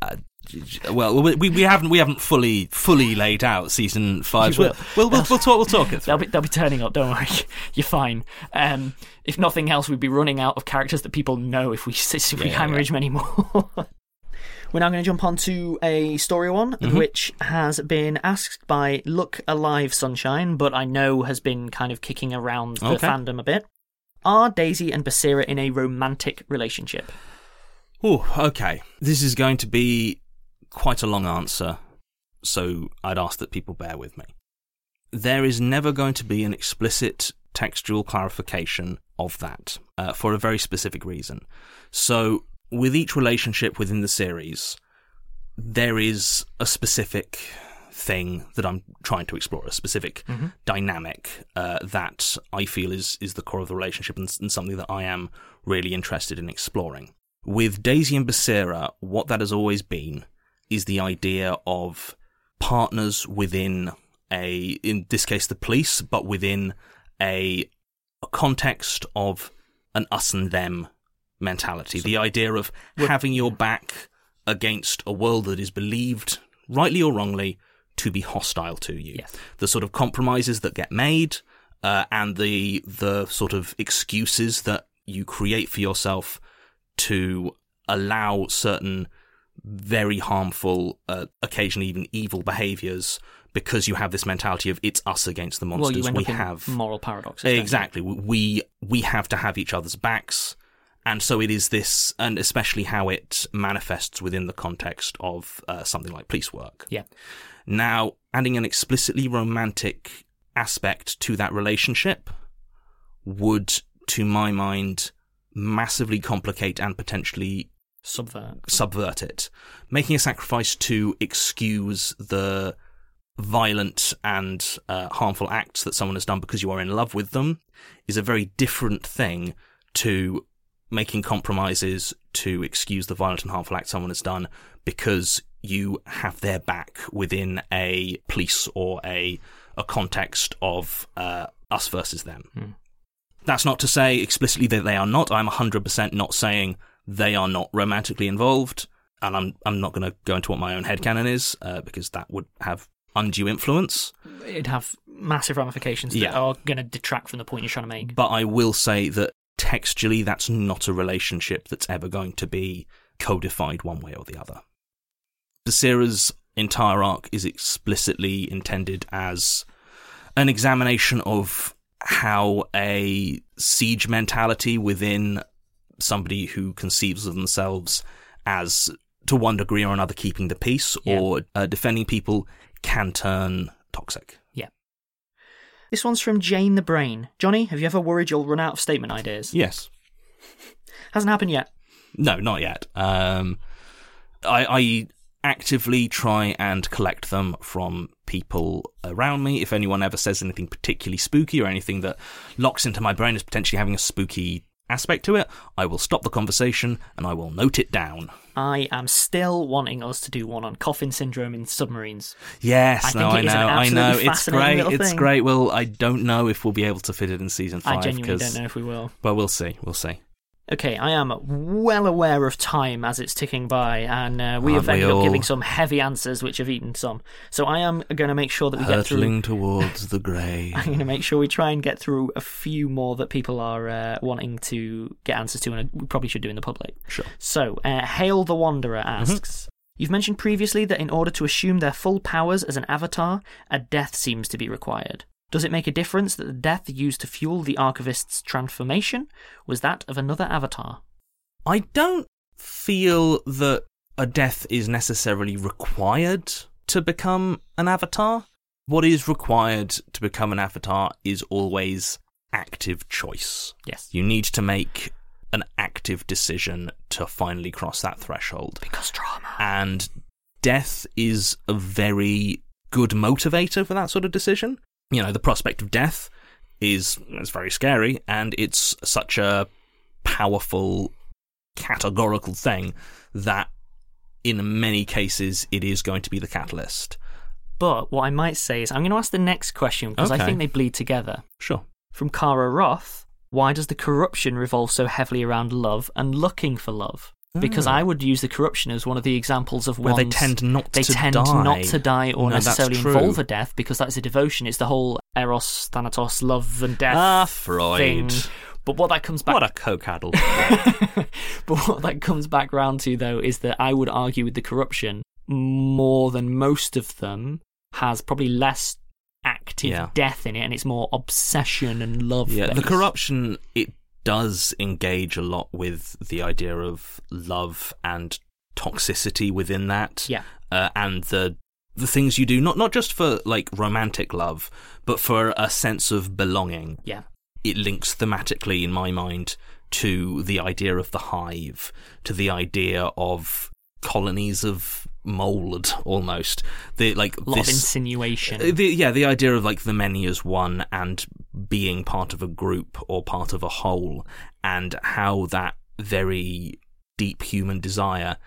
Uh, well, we we haven't we haven't fully fully laid out season five. We'll, we'll we'll we'll talk we'll talk it through. They'll be they'll be turning up. Don't worry, you're fine. Um, if nothing else, we'd be running out of characters that people know if we if we Yeah, hemorrhage yeah. many more. We're now going to jump on to a story one, Mm-hmm. which has been asked by Look Alive Sunshine, but I know has been kind of kicking around the Okay. fandom a bit. Are Daisy and Basira in a romantic relationship? Oh, okay. This is going to be quite a long answer, so I'd ask that people bear with me. There is never going to be an explicit textual clarification of that, uh, for a very specific reason. So, with each relationship within the series, there is a specific thing that I'm trying to explore, a specific Mm-hmm. dynamic uh, that I feel is, is the core of the relationship and, and something that I am really interested in exploring. With Daisy and Basira, what that has always been is the idea of partners within a, in this case, the police, but within a, a context of an us and them mentality. The idea of having your back against a world that is believed, rightly or wrongly, to be hostile to you. Yes. The sort of compromises that get made, uh, and the the sort of excuses that you create for yourself to allow certain very harmful, uh, occasionally even evil behaviours, because you have this mentality of it's us against the monsters. Well, you end we up in have moral paradoxes. don't you? exactly. We we have to have each other's backs, and so it is this, and especially how it manifests within the context of uh, something like police work. Yeah. Now, adding an explicitly romantic aspect to that relationship would, to my mind, massively complicate and potentially Subvert. subvert it. Making a sacrifice to excuse the violent and uh, harmful acts that someone has done because you are in love with them is a very different thing to making compromises to excuse the violent and harmful acts someone has done because you have their back within a police or a a context of uh, us versus them. Hmm. That's not to say explicitly that they are not. I'm one hundred percent not saying they are not romantically involved, and I'm I'm not going to go into what my own headcanon is, uh, because that would have undue influence. It'd have massive ramifications that Yeah. are going to detract from the point you're trying to make. But I will say that textually, that's not a relationship that's ever going to be codified one way or the other. Basira's entire arc is explicitly intended as an examination of how a siege mentality within somebody who conceives of themselves as, to one degree or another, keeping the peace Yeah. or uh, defending people can turn toxic. Yeah. This one's from Jane the Brain. Johnny, have you ever worried you'll run out of statement ideas? Yes. Hasn't happened yet. No, not yet. Um, I, I actively try and collect them from people around me. If anyone ever says anything particularly spooky or anything that locks into my brain as potentially having a spooky aspect to it, I will stop the conversation and I will note it down. I am still wanting us to do one on coffin syndrome in submarines. Yes, I no, think I it is an know, I know. absolutely It's fascinating great. little It's thing. great. Well, I don't know if we'll be able to fit it in season five. I genuinely 'cause- don't know if we will. Well, we'll see. We'll see. Okay, I am well aware of time as it's ticking by, and uh, we have Aren't we ended up all? giving some heavy answers which have eaten some. So I am going to make sure that we get through. Hurtling towards the grave. I'm going to make sure we try and get through a few more that people are uh, wanting to get answers to, and we probably should do in the public. Sure. So, uh, Hail the Wanderer asks, You've mentioned previously that in order to assume their full powers as an avatar, a death seems to be required. Does it make a difference that the death used to fuel the Archivist's transformation was that of another avatar? I don't feel that a death is necessarily required to become an avatar. What is required to become an avatar is always active choice. Yes. You need to make an active decision to finally cross that threshold. Because drama. And death is a very good motivator for that sort of decision. You know, the prospect of death is, is very scary, and it's such a powerful, categorical thing that in many cases it is going to be the catalyst. But what I might say is I'm going to ask the next question because I Okay. think they bleed together. Sure. From Cara Roth, why does the corruption revolve so heavily around love and looking for love? Because I would use the corruption as one of the examples of Where ones they tend not they to tend die. not to die or No, that's necessarily true. involve a death, because that's a devotion. It's the whole Eros, Thanatos, love and death Ah, Freud. thing. But what that comes back What a coke-addled. But what that comes back round to, though, is that I would argue with the corruption, more than most of them, has probably less active Yeah. death in it, and it's more obsession and love. Yeah, the based. corruption, it does engage a lot with the idea of love and toxicity within that. Yeah. Uh, and the the things you do, not not just for like romantic love, but for a sense of belonging. Yeah. It links thematically, in my mind, to the idea of the hive, to the idea of colonies of mold, almost. The like A lot this, of insinuation. Uh, The, yeah, the idea of like the many as one and being part of a group or part of a whole, and how that very deep human desire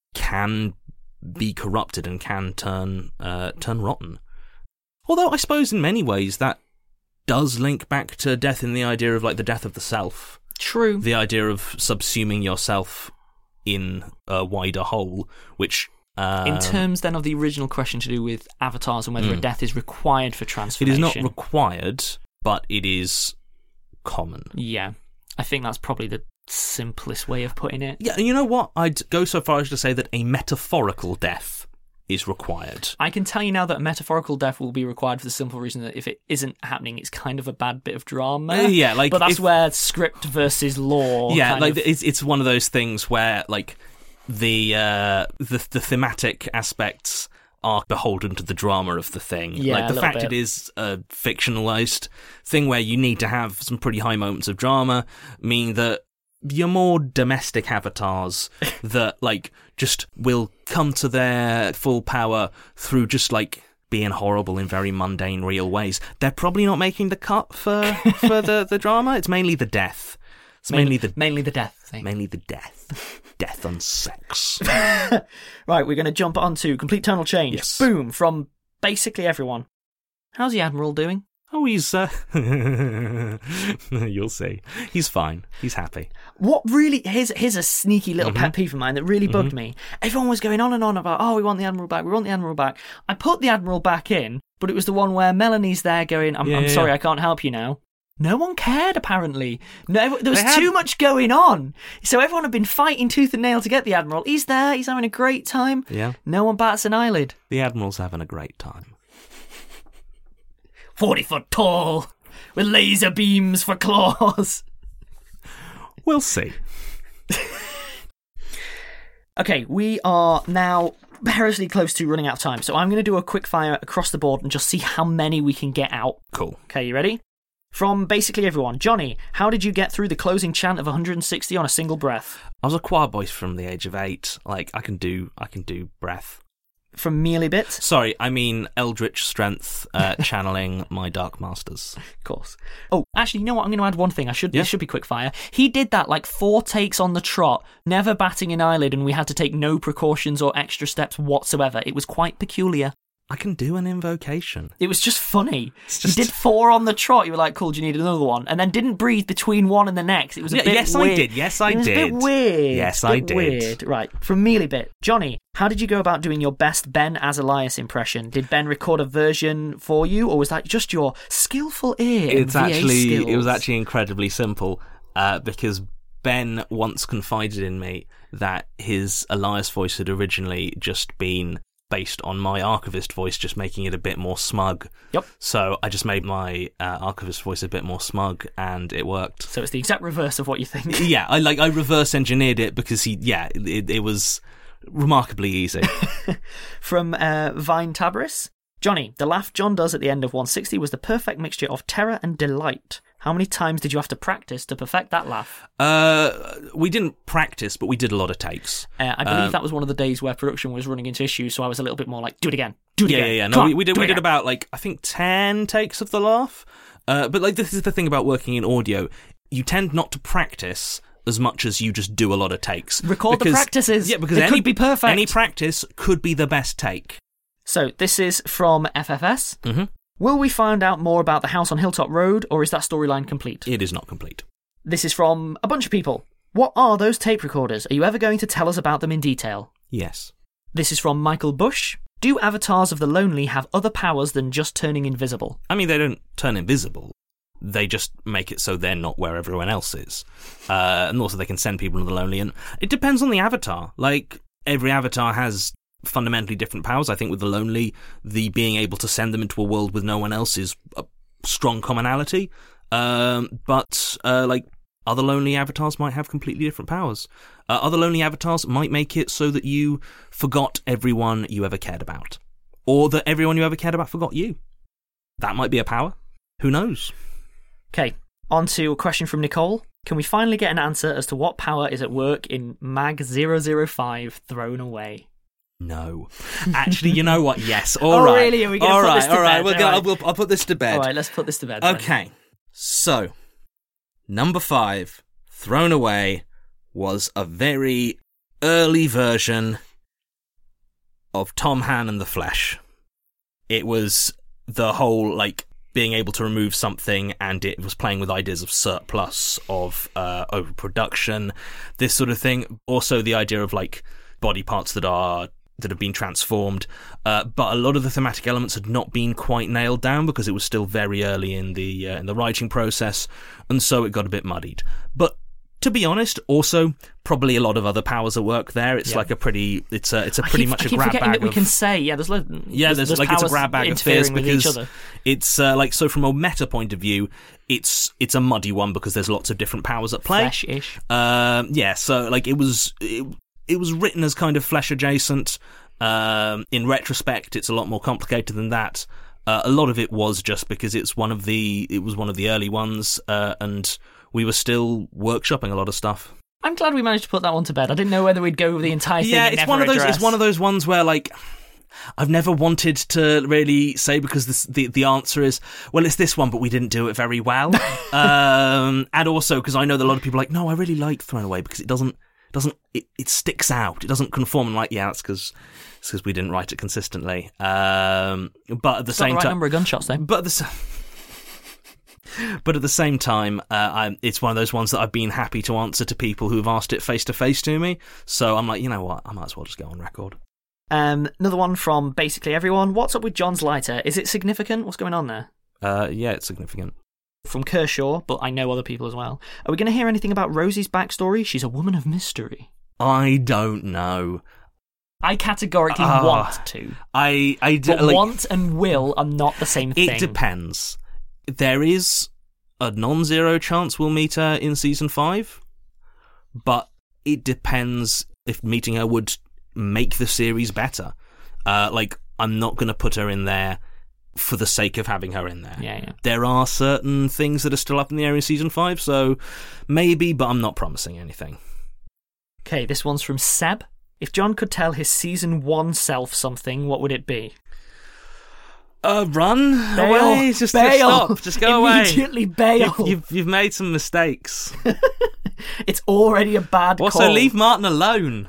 can be corrupted and can turn uh, turn rotten. Although I suppose in many ways that does link back to death in the idea of like the death of the self. True. The idea of subsuming yourself in a wider whole, which Um, In terms then of the original question to do with avatars and whether Mm. a death is required for it transformation. is not required, but it is common. Yeah. I think that's probably the simplest way of putting it. Yeah, and you know what? I'd go so far as to say that a metaphorical death is required. I can tell you now that a metaphorical death will be required for the simple reason that if it isn't happening, it's kind of a bad bit of drama. Uh, yeah, like but that's if- where script versus law. yeah, kind like of- it's it's one of those things where like the uh, the the thematic aspects are beholden to the drama of the thing. Yeah, like a the little fact bit. it is a fictionalized thing where you need to have some pretty high moments of drama mean that your more domestic avatars that like just will come to their full power through just like being horrible in very mundane real ways, they're probably not making the cut for for the, the drama. It's mainly the death. It's mainly, the mainly the death thing. mainly the death. Death and sex. Right, we're going to jump on to complete tonal change. Yes. Boom, from basically everyone. How's the Admiral doing? Oh, he's uh you'll see. He's fine. He's happy. What really, here's, here's a sneaky little Mm-hmm. pet peeve of mine that really bugged me. Everyone was going on and on about, oh, we want the Admiral back, we want the Admiral back. I put the Admiral back in, but it was the one where Melanie's there going, I'm, Yeah, I'm yeah, sorry, yeah. I can't help you now. No one cared, apparently. No, there was They had- too much going on. So everyone had been fighting tooth and nail to get the Admiral. He's there, he's having a great time. Yeah. No one bats an eyelid. The Admiral's having a great time. forty foot tall, with laser beams for claws. We'll see. Okay, we are now perilously close to running out of time, so I'm going to do a quick fire across the board and just see how many we can get out. Cool. Okay, you ready? From basically everyone. Johnny, how did you get through the closing chant of one hundred sixty on a single breath? I was a choir boy from the age of eight. Like I can do I can do breath. From Mealy Bits? Sorry, I mean eldritch strength uh, channeling my dark masters. Of course. Oh, actually, you know what? I'm going to add one thing. I should. Yeah. This should be quick fire. He did that like four takes on the trot, never batting an eyelid, and we had to take no precautions or extra steps whatsoever. It was quite peculiar. I can do an invocation. It was just funny. just- You did four on the trot. You were like, cool, do you need another one? And then didn't breathe between one and the next. It was a Yeah, bit yes, I weird. did. Yes, I it was did. a bit weird. Yes, A I bit did. Weird. Right. From Mealy Bit. Johnny, how did you go about doing your best Ben as Elias impression? Did Ben record a version for you, or was that just your skillful ear and It's V A actually skills? it was actually incredibly simple uh, because Ben once confided in me that his Elias voice had originally just been based on my archivist voice, just making it a bit more smug. Yep. So I just made my uh, archivist voice a bit more smug, and it worked. So it's the exact reverse of what you think. Yeah, I like I reverse engineered it because he yeah it, it was remarkably easy. From uh, Vine Tabris. Johnny, the laugh John does at the end of one sixty was the perfect mixture of terror and delight. How many times did you have to practice to perfect that laugh? uh, we didn't practice, but we did a lot of takes. Uh, I believe Um, that was one of the days where production was running into issues, so I was a little bit more like, do it again, do it Yeah, again. yeah, yeah. Come No, on, we, we did do we it did again." about like I think ten takes of the laugh. Uh, but like this is the thing about working in audio, you tend not to practice as much as you just do a lot of takes. Record the Because- practices. Yeah, because They any, could be perfect. Any practice could be the best take. So this is from F F S. Mhm. Will we find out more about the house on Hilltop Road, or is that storyline complete? It is not complete. This is from a bunch of people. What are those tape recorders? Are you ever going to tell us about them in detail? Yes. This is from Michael Bush. Do avatars of the lonely have other powers than just turning invisible? I mean, they don't turn invisible. They just make it so they're not where everyone else is. Uh, and also they can send people to the lonely. And it depends on the avatar. Like, every avatar has fundamentally different powers. I think with the lonely, the being able to send them into a world with no one else is a strong commonality. Um, but, uh, like, other lonely avatars might have completely different powers. Uh, other lonely avatars might make it so that you forgot everyone you ever cared about. Or that everyone you ever cared about forgot you. That might be a power. Who knows? Okay, on to a question from Nicole. Can we finally get an answer as to what power is at work in Mag zero zero five Thrown Away? No. Actually, you know what? Yes. All oh, right. really? Are we going to all put right, this to all right. bed? We're All gonna, right. we'll, I'll put this to bed. All right, let's put this to bed. then. Okay. So, number five, Thrown Away, was a very early version of Tom Han and the Flesh. It was the whole, like, being able to remove something, and it was playing with ideas of surplus, of uh, overproduction, this sort of thing. Also the idea of, like, body parts that are that have been transformed, uh, but a lot of the thematic elements had not been quite nailed down because it was still very early in the uh, in the writing process, and so it got a bit muddied. But to be honest, also probably a lot of other powers at work there. It's Yeah. like a pretty, it's a, it's a I pretty keep, much I a keep grab forgetting bag that we of. can say, yeah, there's, lo- Yeah, there's, there's like it's a powers grab bag of fears interfering with each because other. it's uh, like so from a meta point of view, it's it's a muddy one because there's lots of different powers at play. Flesh-ish. Um, yeah, so like it was it, it was written as kind of flesh adjacent. Um, in retrospect, it's a lot more complicated than that. Uh, a lot of it was just because it's one of the it was one of the early ones, uh, and we were still workshopping a lot of stuff. I'm glad we managed to put that one to bed. I didn't know whether we'd go over the entire thing Yeah, and it's never one of those. address. It's one of those ones where like. I've never wanted to really say because this, the the answer is well, it's this one, but we didn't do it very well. um, and also because I know that a lot of people are like, no, I really like Thrown Away because it doesn't doesn't it, it sticks out. It doesn't conform. And like, yeah, that's because it's because we didn't write it consistently. Um, but at the It's not same the right time, number of gunshots, then. but at the same. But at the same time, uh, I'm, it's one of those ones that I've been happy to answer to people who've asked it face to face to me. So I'm like, you know what, I might as well just go on record. Um, another one from basically everyone. What's up with John's lighter? Is it significant? What's going on there? Uh, yeah, it's significant. From Kershaw, but I know other people as well. Are we going to hear anything about Rosie's backstory? She's a woman of mystery. I don't know. I categorically Uh, want to. I, I do, But like, want and will are not the same thing. it depends. There is a non-zero chance we'll meet her in season five, but it depends if meeting her would make the series better. Uh, like, I'm not going to put her in there for the sake of having her in there. Yeah, yeah. There are certain things that are still up in the air in season five, so maybe, but I'm not promising anything. Okay, this one's from Seb. If John could tell his season one self something, what would it be? Uh, run Bail. away. Just, just Bail. stop. Just go away. Immediately bail. You've, you've, you've made some mistakes. It's already a bad Also, call. leave Martin alone.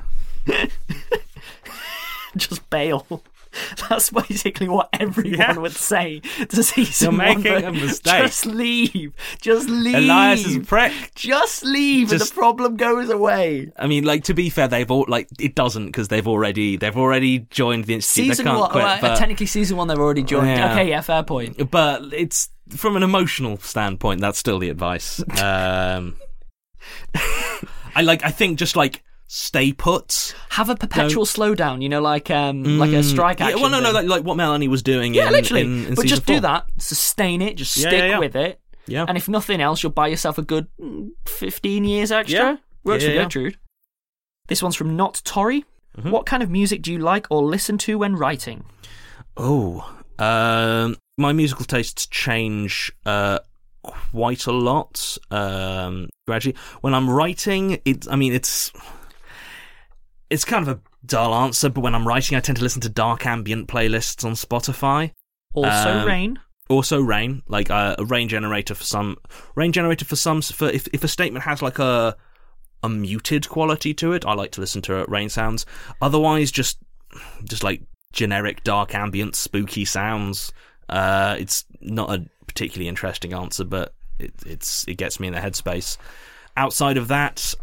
Just bail. That's basically what everyone Yeah. would say to season You're one. making but a mistake. Just leave. Just leave. Elias is a prick. Just leave, and Just- the problem goes away. I mean, like, to be fair, they've all like it doesn't because they've already they've already joined the institute. Season they can't one, quit. well, but, technically season one, they've already joined. Yeah. Okay, yeah, fair point. but it's from an emotional standpoint. That's still the advice. Um, I like. I think just like stay put. Have a perpetual slowdown, you know, like um, like a strike Yeah, action. well, no, no, thing. like, like what Melanie was doing. yeah, in, literally. in, in but season just four. do that, sustain it, just Yeah, stick yeah, yeah. with it, Yeah, and if nothing else, you'll buy yourself a good mm, fifteen years extra. Yeah. Works Yeah, for yeah. Gertrude. This one's from Not Torry. Mhm. What kind of music do you like or listen to when writing? Oh, um, my musical tastes change uh, quite a lot um, gradually. When I'm writing, it. I mean, it's it's kind of a dull answer, but when I'm writing, I tend to listen to dark ambient playlists on Spotify. Also, Um, Rain. Also, rain, like uh, a rain generator for some. Rain generator for some. For if if a statement has like a a muted quality to it, I like to listen to rain sounds. Otherwise, just just like generic dark ambient spooky sounds. Uh, it's not a particularly interesting answer, but it, it's it gets me in the headspace. Outside of that,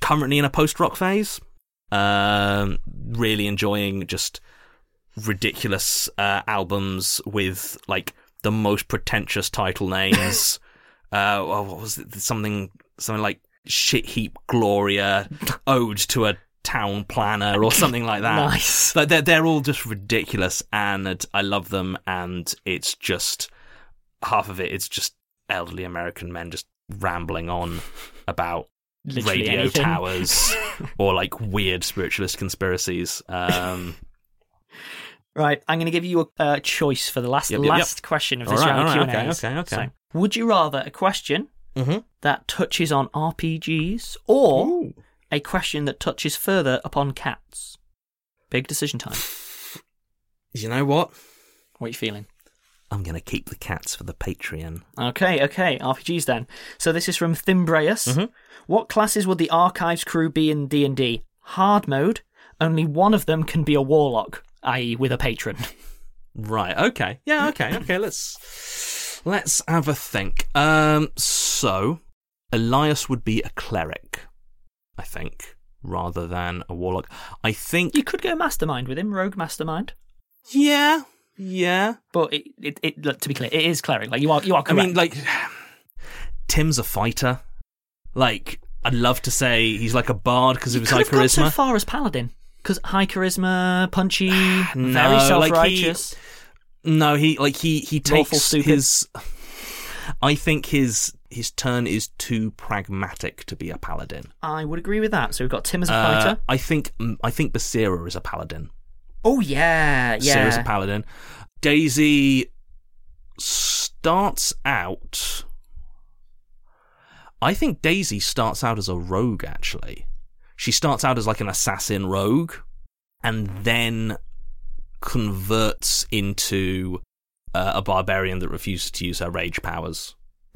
currently in a post-rock phase. Um, really enjoying just ridiculous uh, albums with like the most pretentious title names. uh, what was it? Something something like Shit Heap Gloria, Ode to a Town Planner, or something like that. Nice. Like they're they're all just ridiculous, and I love them. And it's just half of it. It's just elderly American men just rambling on about Literally radio anything. towers or like weird spiritualist conspiracies. Um, Right, I'm going to give you a uh, choice for the last Yep, yep, last yep. question of All this right, round all of right, Q and A's. okay, okay, okay. So, would you rather a question mm-hmm. that touches on R P Gs or a question that touches further upon cats? Big decision time. You know what? What are you feeling? I'm going to keep the cats for the Patreon. Okay, okay, R P Gs then. So this is from Thimbreus. Mm-hmm. What classes would the Archives crew be in D and D? Hard mode. Only one of them can be a warlock, that is with a patron. Right, okay. Yeah, okay, okay, let's let's have a think. Um so Elias would be a cleric, I think, rather than a warlock. I think You could go mastermind with him, rogue mastermind. Yeah. Yeah. But it, it, it look, to be clear, it is cleric. Like you are, you are correct. I mean, like Tim's a fighter. Like I'd love to say he's like a bard because of his high could have gone so charisma. far as paladin, because high charisma, punchy, No, very like self-righteous. he, no, he like he he Lawful takes stupid. his. I think his his turn is too pragmatic to be a paladin. I would agree with that. So we've got Tim as a Uh, fighter. I think I think Basira is a paladin. Oh yeah, Basira is a yeah. paladin. Daisy starts out. I think Daisy starts out as a rogue. Actually, she starts out as like an assassin rogue, and then converts into uh, a barbarian that refuses to use her rage powers.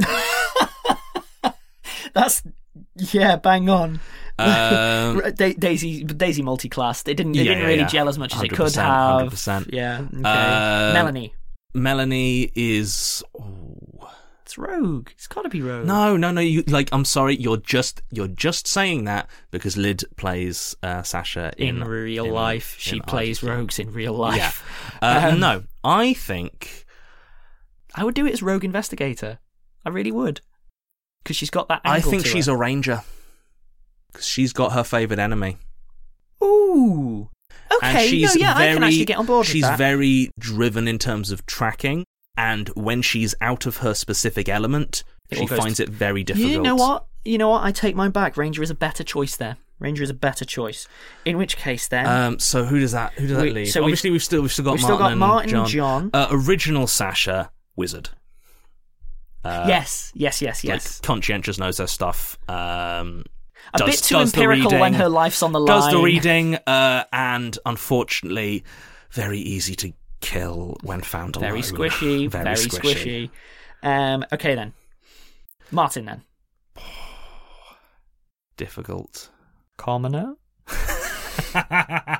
That's yeah, bang on. Um, Da- Daisy, Daisy multi-classed. It didn't. It Yeah, didn't yeah, really yeah. gel as much as it one hundred could percent, have. one hundred percent. Yeah. Okay. Uh, Melanie. Melanie is. Oh. It's rogue. It's got to be rogue. No, no, no. You like? I'm sorry. You're just you're just saying that because Lyd plays uh, Sasha in, in real in- life, she in plays R P G. rogues in real life. Yeah. Uh, Um, no, I think I would do it as rogue investigator. I really would, because she's got that. I Angle think to she's her. a ranger because she's got her favourite enemy. Ooh. Okay. And she's no, yeah, very, I can actually get on board She's with that. very driven in terms of tracking, and when she's out of her specific element, It she all goes finds to- it very difficult. You know what? You know what? I take mine back. Ranger is a better choice there. Ranger is a better choice. In which case, then Um, so who does that? Who does We- that leave? so we've- Obviously, we've still we've still got we've still Martin got Martin and and John. John. Uh, original Sasha, wizard. Uh, yes, yes, yes, like, yes. conscientious, knows her stuff. Um, a does, bit too does the empirical when reading, her life's on the line. Does the reading, uh, and unfortunately, very easy to kill when found alone. Very squishy. Very, very squishy. squishy. Um, okay then, Martin then. Difficult. Commoner. uh,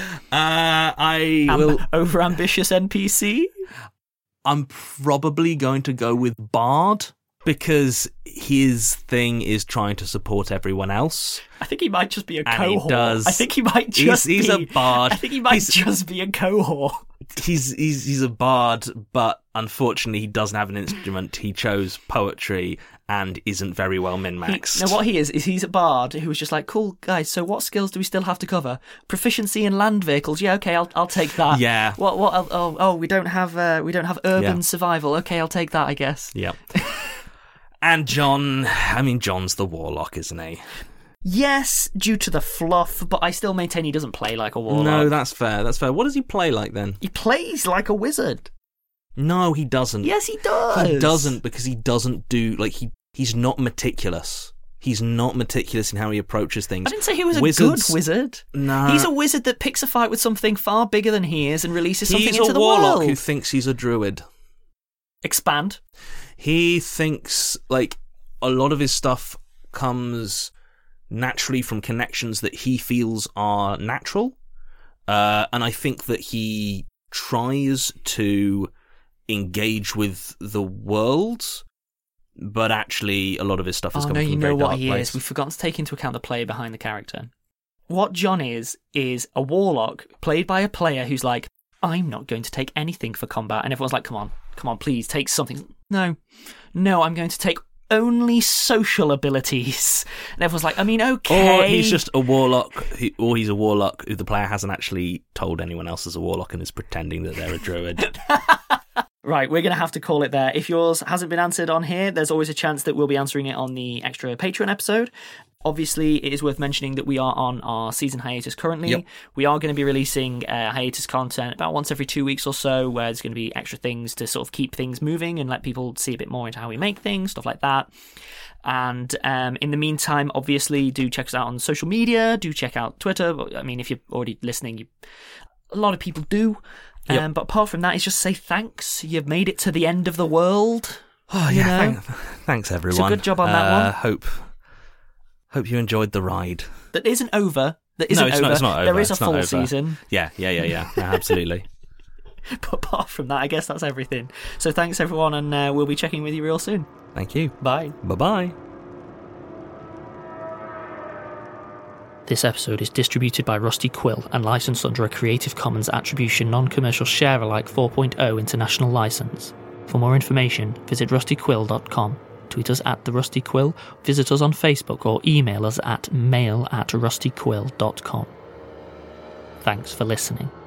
I Am- will. over ambitious N P C. I'm probably going to go with Bard because his thing is trying to support everyone else. I think he might just be a And he cohort. does. I think he might He's, just he's be. a bard. I think he might He's- just be a cohort. He's he's he's a bard, but unfortunately he doesn't have an instrument. He chose poetry and isn't very well min maxed. No, what he is is he's a bard who was just like, cool guys. So what skills do we still have to cover? Proficiency in land vehicles. Yeah, okay, I'll I'll take that. Yeah. What what? Oh oh, oh we don't have uh, we don't have urban Yeah. survival. Okay, I'll take that. I guess. Yep. And John, I mean, John's the warlock, isn't he? Yes, due to the fluff, but I still maintain he doesn't play like a warlock. No, that's fair. That's fair. What does he play like then? He plays like a wizard. No, he doesn't. Yes, he does. He doesn't because he doesn't do like he he's not meticulous. He's not meticulous in how he approaches things. I didn't say he was a Wizards- good wizard. No, He's a wizard that picks a fight with something far bigger than he is and releases something he's into a the warlock world. who thinks he's a druid. Expand. He thinks like a lot of his stuff comes naturally from connections that he feels are natural, uh, and I think that he tries to engage with the world but actually a lot of his stuff is oh, coming no, from you a very know what dark he place. is. We've forgotten to take into account the player behind the character. What John is, is a warlock played by a player who's like, I'm not going to take anything for combat. And everyone's like, come on, come on, please take something. No, no, I'm going to take only social abilities. And everyone's like, I mean, okay. Or he's just a warlock, who, or he's a warlock who the player hasn't actually told anyone else is a warlock and is pretending that they're a druid. Right, we're going to have to call it there. If yours hasn't been answered on here, there's always a chance that we'll be answering it on the extra Patreon episode. Obviously, it is worth mentioning that we are on our season hiatus currently. Yep. We are going to be releasing uh, hiatus content about once every two weeks or so, where there's going to be extra things to sort of keep things moving and let people see a bit more into how we make things, stuff like that. And um, in the meantime, obviously, do check us out on social media. Do check out Twitter. I mean, if you're already listening, you, a lot of people do. Um, yep. But apart from that, it's just say thanks. You've made it to the end of the world. Oh, you yeah. know? Thanks, thanks, everyone. So good job on that uh, one. Hope, hope you enjoyed the ride. That isn't over. That isn't no, it's over. Not, it's not over. There is it's a full over. season. Yeah, yeah, yeah, yeah. yeah absolutely. But apart from that, I guess that's everything. So thanks, everyone, and uh, we'll be checking with you real soon. Thank you. Bye. Bye-bye. This episode is distributed by Rusty Quill and licensed under a Creative Commons Attribution Non-Commercial Share-alike four point oh international license. For more information, visit rusty quill dot com, tweet us at the Rusty Quill, visit us on Facebook, or email us at mail at rusty quill dot com. Thanks for listening.